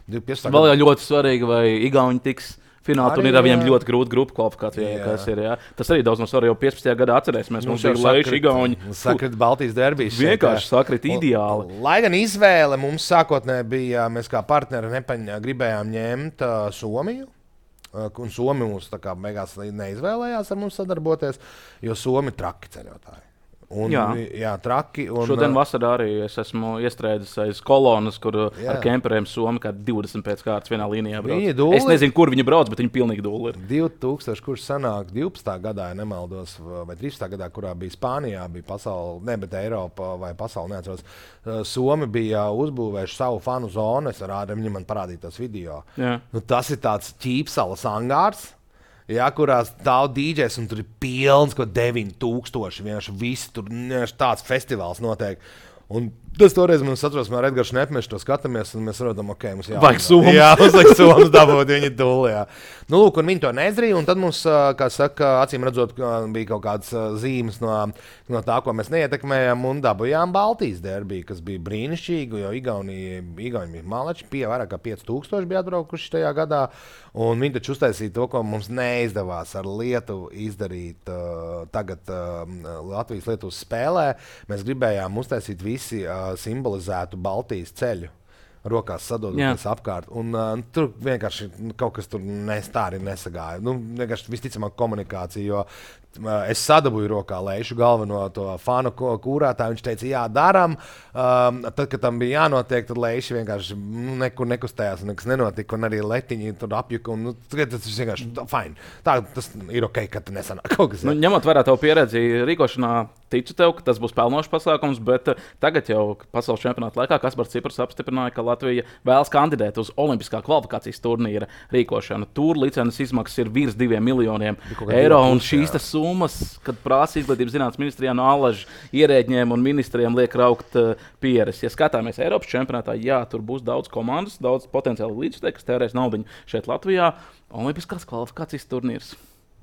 Vēl jau ļoti svarīgi, vai Igauni tiks finālā turnīrā, viņiem ļoti grūta grupu kvalifikācija. Kas ir, jā. Tas arī daudz no svarīgi, jau piecpadsmitajā gadā atcerēsimies. Mums ir Leiši, Igauni. Sakrit Baltijas derbijas. Vienkārši sakrit ideāli. Lai gan izvēle mums sākotnēji bija, mēs kā partneri nepaņā, gribējām ņemt uh, Somiju. Uh, un Somi mums tā kā beigās neizvēlējās ar mums sadarboties, jo Somi traki ceļotāji. Un, jā. jā, traki. Un, Šodien vasarā arī es esmu iestrēdzis aiz kolonas, kur jā. ar kemperiem Somi kā divdesmit pēc kārtas vienā līnijā brauc. Es nezinu, kur viņi brauc, bet viņi pilnīgi dūli ir. divi tūkstoši, kurš sanāk divpadsmitā gadā, ja nemaldos, vai trīspadsmitā gadā, kurā bija Spānijā, bija pasaule, ne, bet Eiropa vai pasaule, neatceros. Somi bija uzbūvējuši savu fanu zonu, es rādu, viņi man parādīja tos video. Jā. Nu, tas ir tāds ķīpsalas angārs. Jā, kurās daudz dīdžejs un tur ir pilns, ko deviņi tūkstoši. Vienkārši viss tur tāds festivāls notiek. Un tas toreiz mums atceros, mēs ar Edgars Nepmešu to skatāmies, un mēs saprotam, ok, mums jā. Vajag somas. Jā, mums vajag somas dabūt, viņi dūli, jā. Nu, lūk, un viņi to nezdarīja, un tad mums, kā saka, acīm redzot, bija kaut kādas zīmes no, no tā, ko mēs neietekmējām, un dabujām Baltijas derbiju, kas bija brīnišķīgi, jo Igauni, Igauni bija malači, pie vairāk kā pieci tūkstoši bija atbraukuši tajā gadā, un viņi taču uztaisīja to, ko mums neizdevās ar Lietuvu izdarīt uh, tagad uh, Latvijas-Lietuvas spēlē. Mēs gribējām uztaisīt visi uh, simbolizētu Baltijas ceļu, rokās sadodoties apkārt. Un, uh, tur vienkārši kaut kas tur nes, tā arī nesagāja. Nu, vienkārši visticamāk komunikācija, jo uh, es sadabūju rokā Leišu galveno to fanu kūrētāju. Viņš teica, jā, daram. Um, tad, kad tam bija jānotiek, tad Leiši vienkārši nu, nekur nekustējās un nekas nenotika. Un arī letiņi tur apjuka. Un, nu, tas ir vienkārši fine. Tā, tas ir ok, ka tu nesanāk kaut kas. Nu, ņemot vērā tavu pieredzi rīkošanā, ticu tev, ka tas būs pelnošs pasākums, bet tagad jau pasaules čempionāta laikā Kaspars Cipars apstiprināja, ka Latvija vēlas kandidēt uz olimpiskā kvalifikācijas turnīra rīkošanu. Tur licences izmaksas ir virs diviem miljoniem eiro, un šīs tas summas, kad prasa izglītības zinātnes ministrijā no alažu ierēģiem un ministriem liek raukt uh, pieres. Ja skatāmies Eiropas čempionātā, jā, tur būs daudz komandas, daudz potenciāli līdzekļu, kas tērēs naudiņu šeit Latvijā. Olimpiskās kvalifikācijas turnīrs.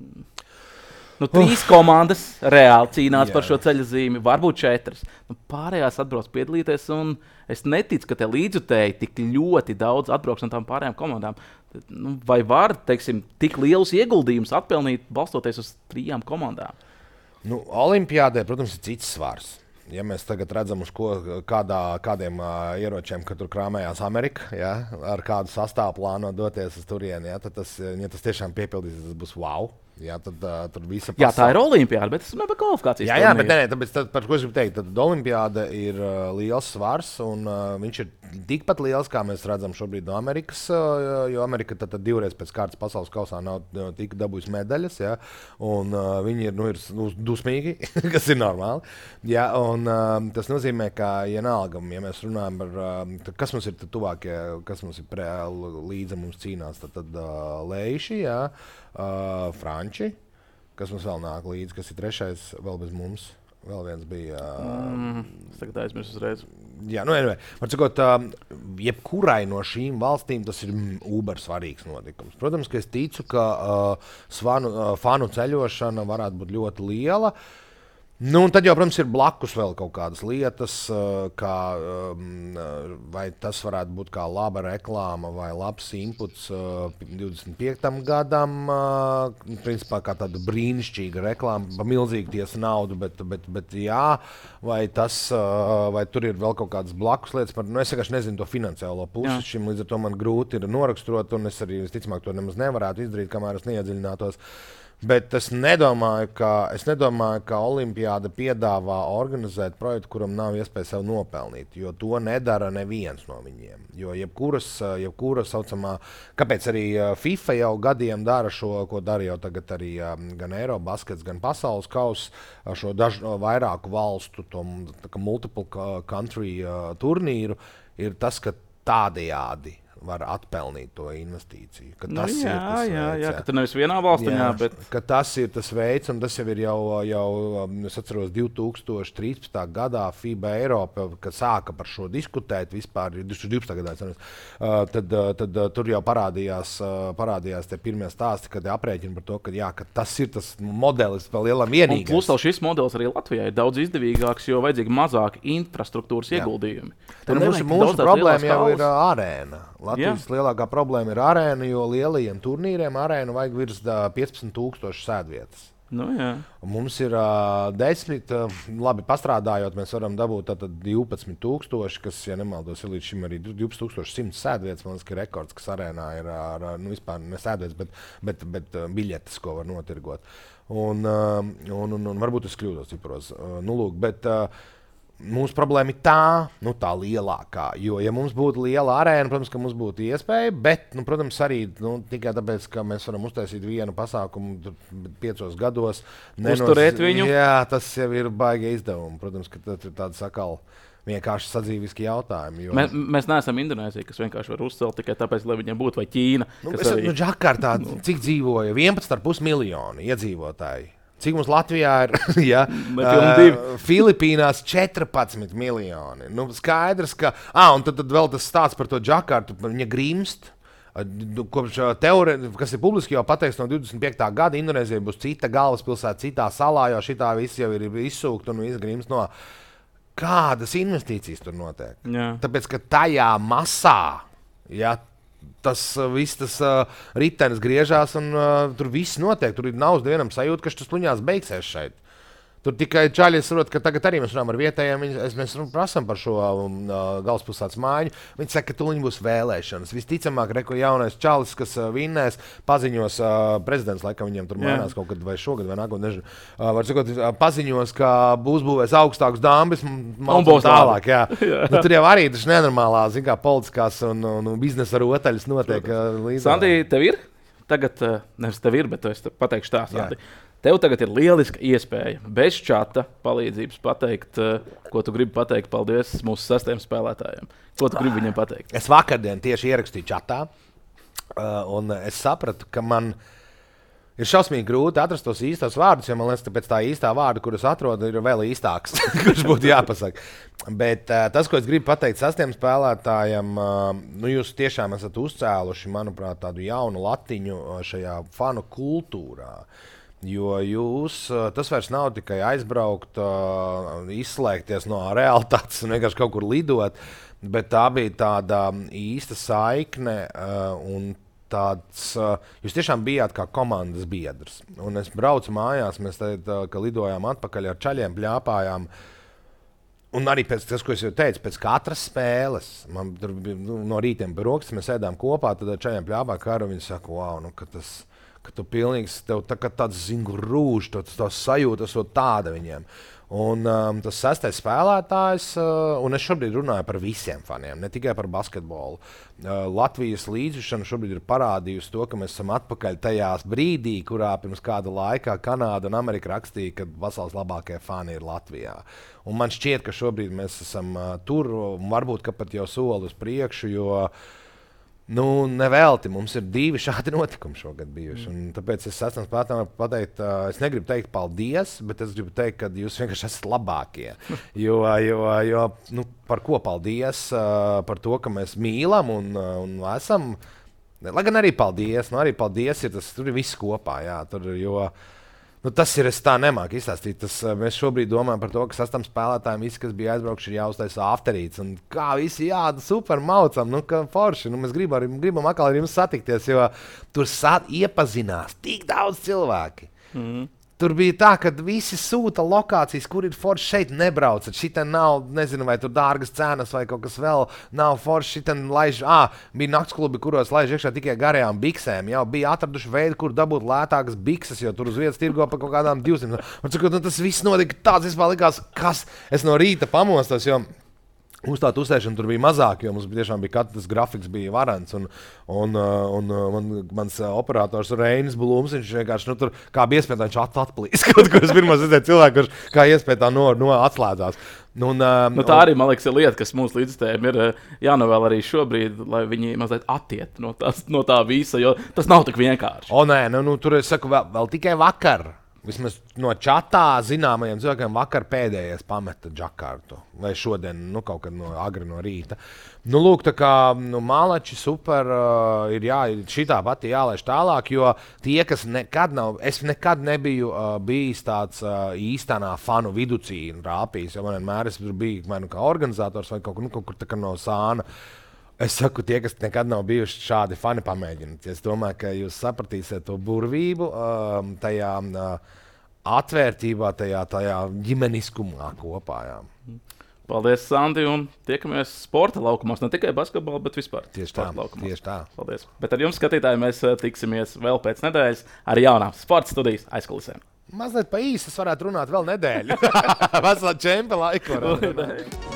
Nu, trīs komandas reāli cīnās Jā. par šo ceļa zīmi, varbūt četras. Nu, pārējās atbrauc piedalīties, un es neticu, ka te līdzjutēji tik ļoti daudz atbrauks no tām pārējām komandām. Nu, vai var, teiksim, tik lielus ieguldījumus atpelnīt, balstoties uz trijām komandām? Nu, Olimpiādē, protams, ir cits svars. Ja mēs tagad redzam, uz ko, kādā, kādiem uh, ieročiem, kad tur krāmējās Amerika, ja, ar kādu sastāvu plāno doties uz turieni, ja, tad tas, ja tas tiešām piepildīs, tas būs wow. Jā, tad, uh, tur visa pasaule. Jā, tā ir olimpiāda, bet tas nav par kvalifikācijas. Jā, jā, bet nē, tāpēc, tad, par ko es gribu teikt, tad olimpiāda ir uh, liels svars, un uh, viņš ir tikpat liels, kā mēs redzam šobrīd no Amerikas, uh, jo Amerika tad, tad divreiz pēc kārtas pasaules kausā nav uh, tik dabūjusi medaļas, ja, un uh, viņi ir, nu, ir dusmīgi, kas ir normāli. Ja, un, uh, tas nozīmē, ka, ja nalgam, ja mēs runājam par, uh, kas mums ir tuvākie, kas mums ir pre, līdzi mums cīnās, tad, tad uh, Leiši, ja, Uh, Franči, kas mums vēl nāk līdzi, kas ir trešais, vēl bez mums. Vēl viens bija. Uh, mm, es tagad aizmirsu uzreiz. Jā, nu, anyway, var sakot, uh, jebkurai no šīm valstīm tas ir uber svarīgs notikums. Protams, ka es ticu, ka uh, svanu, uh, fanu ceļošana varētu būt ļoti liela. Nu, un tad jau, protams, ir blakus vēl kaut kādas lietas, kā, vai tas varētu būt kā laba reklāma vai labs inputs divdesmit piektam gadam. Principā kā tāda brīnišķīga reklāma, pa milzīgu tiesu naudu, bet, bet, bet jā, vai, tas, vai tur ir vēl kaut kādas blakus lietas. Par, nu, es vienkārši nezinu to finansiālo pusi jā. Šim, līdz ar to man grūti ir noraksturot, un es arī, visticamāk, to nemaz nevarētu izdarīt, kamēr es neiedziļinātos. Bet es nedomāju, ka, es nedomāju, ka Olimpiāda piedāvā organizēt projektu, kuram nav iespēja sev nopelnīt, jo to nedara neviens no viņiem. Jo jebkuras, jebkura saucamā, kāpēc arī FIFA jau gadiem dara šo, ko dara jau tagad arī gan Eirobaskets, gan pasaules kauss, šo dažu vairāku valstu, to multiple country turnīru, ir tas, ka tādējādi var atpelnīt to investīciju. Ka tas nu, jā, ir tas jā, veids, jā, ka tu nevis vienā valstī, jā, bet... Ka tas ir tas veids, un tas jau ir jau, jau es atceros, divi tūkstoši trīspadsmitā gadā FIBA Eiropa, kad sāka par šo diskutēt vispār, divi tūkstoši divpadsmitā gadā, uh, tad, uh, tad uh, tur jau parādījās, uh, parādījās tie pirmie stāsti, kad aprēķina par to, ka, jā, ka tas ir tas modelis vēl lielam vienīgais. Un plus vēl šis modelis arī Latvijai ir daudz izdevīgāks, jo vajadzīgi mazāk infrastruktūras jā. Ieguldījumi. Tad mūsu mūsu problēma jau ir uh, arēna. Latvijas Jā. Lielākā problēma ir arēna, jo lielajiem turnīriem arēnu vajag virs piecpadsmit tūkstoši sēdvietas. Nu, jā. Mums ir uh, desmit, uh, labi pastrādājot, mēs varam dabūt tātad divpadsmit tūkstoši, kas, ja nemaldos, ir līdz šim arī divpadsmit tūkstoši simts sēdvietas. Man liekas, ka rekords, kas arēnā ir ar, nu vispār ne sēdvietas, bet, bet, bet uh, biļetes, ko var notirgot. Un, uh, un, un, un varbūt es kļūdos cipros. Uh, nu, lūk, bet... Uh, Mūsu problēma ir tā, nu, tā lielākā. Jo, ja mums būtu liela arēna, protams, ka mums būtu iespēja, bet, nu, protams, arī nu, tikai tāpēc, ka mēs varam uztaisīt vienu pasākumu piecos gados. Uzturēt nenos... viņu? Jā, tas jau ir baigi izdevumi. Protams, ka tas ir tāds sakal vienkārši sadzīviski jautājumi. Jo... Mēs, mēs neesam Indonēzija, kas vienkārši var uzcelt tikai tāpēc, lai viņiem būtu, vai Ķīna. Nu, es, arī... nu, Džakartā, cik dzīvoja? vienpadsmit ar pus miljoni iedzīvotāji. Cik mums Latvijā ir? ja, uh, Filipīnās četrpadsmit miljoni. Nu, skaidrs, ka. Ah, un tad, tad vēl tas stāsts par to Džakartu. Viņa grimst. Kopš teorē, kas ir publiski jau pateikts no divdesmit piektā gada, Indonēzija būs cita galvaspilsēta, citā salā, jo šitā viss jau ir izsūkt un viss grimst no. Kādas investīcijas tur notiek? Jā. Tāpēc, ka tajā masā, ja, tas viss tas uh, ritenis griežās un uh, tur viss notiek. Tur nav uz vienam sajūta, ka šis luņās beigsies šeit. Tur tikai čaļi saprot, ka tagad arī mēs runājam ar vietējiem. Viņi, mēs prasām par šo um, galvaspilsētas māju. Viņi saka, ka tuliņ būs vēlēšanas. Visticamāk, reko jaunais čalis, kas uh, vinnēs, paziņos uh, prezidents, laikam viņiem tur mainās kaut kad vai šogad vai nākotnē, nezinu. Uh, var sakot, uh, paziņos, ka būs būvēs augstāks dambis un būs tālāk. Jā. jā. Nu, tur jau arī tas nenormālā, zin kā, politiskās un, un, un biznesa rotaļas notiek. Uh, Sandi, tev ir? Tagad, uh, nevis tev ir, bet es te pateikšu tā, Sandi. Tev tagad ir lieliska iespēja bez čata palīdzības pateikt, ko tu gribi pateikt. Paldies mūsu sastajiem spēlētājiem. Ko tu gribi viņiem pateikt? Es vakardien tieši ierakstīju čatā, un es sapratu, ka man ir šausmīgi grūti atrast tos īstos vārdus, jo man liekas, ka pēc tā īstā vārda, kurus atrodu, ir vēl īstāks, kurš būtu jāpasaka. Bet tas, ko es gribu pateikt sastajiem spēlētājiem, nu jūs tiešām esat uzcēluši, manuprāt, tādu jaunu latiņu šajā fanu kultūrā. Jo jūs, tas vairs nav tikai aizbraukt, izslēgties no realitātes un vienkārši kaut kur lidot, bet tā bija tāda īsta saikne un tāds, jūs tiešām bijāt kā komandas biedrs. Un es braucu mājās, mēs teikt, ka lidojām atpakaļ ar čaļiem, pļāpājām. Un arī pēc tas, ko es jau teicu, pēc katras spēles, man tur bija nu, no rītiem pie rokas, mēs ēdām kopā, tad ar čaļiem pļāpāja karu, un viņi saka, wow, nu, ka tas... ka tu pilnīgs, tev tā, tāds zingu rūž, tas tā sajūta, tas tāda viņiem. Un um, tas sestais spēlētājs, uh, un es šobrīd runāju par visiem faniem, ne tikai par basketbolu. Uh, Latvijas līdzšana šobrīd ir parādījusi to, ka mēs esam atpakaļ tajās brīdī, kurā pirms kāda laika Kanāda un Amerika rakstīja, ka pasaules labākie fani ir Latvijā. Un man šķiet, ka šobrīd mēs esam uh, tur, un varbūt, ka pat jau soli uz priekšu, jo Nu, nevelti mums ir divi šādi notikumi šogad bijuši. Un tāpēc es esmu spētājis pateikt, es negribu teikt paldies, bet es gribu teikt, ka jūs vienkārši esat labākie. Jo, jo, jo nu, par ko paldies? Par to, ka mēs mīlam un, un esam. Lai gan arī paldies, nu arī paldies ir tas, tur ir viss kopā, jā, tur, jo nu, tas ir, es tā nemāku izstāstīt. Tas, mēs šobrīd domājam par to, ka sastam spēlētājiem visi, kas bija aizbraukuši, ir jāuztaisa afterīts. Un kā visi, jā, super maucam, nu, ka forši. Nu, mēs gribam, gribam atkal ar jums satikties, jo tur sat, iepazinās tik daudz cilvēki. Mm. Tur bija tā, ka visi sūta lokācijas, kur ir forši šeit nebraucat. Šitā nav, nezinu, vai tur dārgas cenas vai kaut kas vēl nav forši. Šitā laiž, ā, bija naktsklubi, kuros laiž iekšā tikai garajām biksēm. Jau bija atraduši veidu, kur dabūt lētākas bikses, jo tur uz vietas tirgo pa kaut kādām divsimt. Un cikot, nu, tas viss notika tāds, vispār likās, kas es no rīta pamostos, jo mums tā uzsēšana tur bija mazāk, jo mums tiešām bija katrs grafiks bija varants. Un, un, un man, mans operators Reinis Blūms, viņš vienkārši nu, tur kā bija iespēja, viņš at, atplīs. Kaut ko es pirmās redzēju cilvēku, kurš kā iespēja tā no, no atslēdzās. Nu, un, nu, tā arī, man liekas, ir lieta, kas mūsu līdzstājiem ir jānovēl arī šobrīd, lai viņi mazliet attiet no, tās, no tā visa, jo tas nav tik vienkārši. O nē, nu, nu tur es saku vēl, vēl tikai vakar. Vismaz no čatā zināmajiem cilvēkiem vakar pēdējais pameta Džakartu. Vai šodien, nu kaut kad no agri no rīta. Nu lūk, tā kā nu, Malači super uh, ir jā, šitā pati jālaiž tālāk, jo tie, kas nekad nav, es nekad nebiju uh, bijis tāds uh, īstenā fanu viducī rāpījis, jo man vienmēr es tur biju vai nu kā organizators vai kaut kur, nu, kaut kur tā kā no sāna. Es saku, tie, kas nekad nav bijuši šādi fani, pamēģiniet. Es domāju, ka jūs sapratīsiet to burvību, um, tajā uh, atvērtībā, tajā, tajā ģimeniskumā kopā. Jā. Paldies, Sandi, un tiekamies sporta laukumos. Ne tikai basketbolā, bet vispār. Tieši tā, tieši tā. Paldies. Bet ar jums, skatītāji, mēs tiksimies vēl pēc nedēļas ar jaunām sporta studijas aizkulisēm. Mazliet pa īsi es varētu runāt vēl nedēļu. Vesela čempa laiku.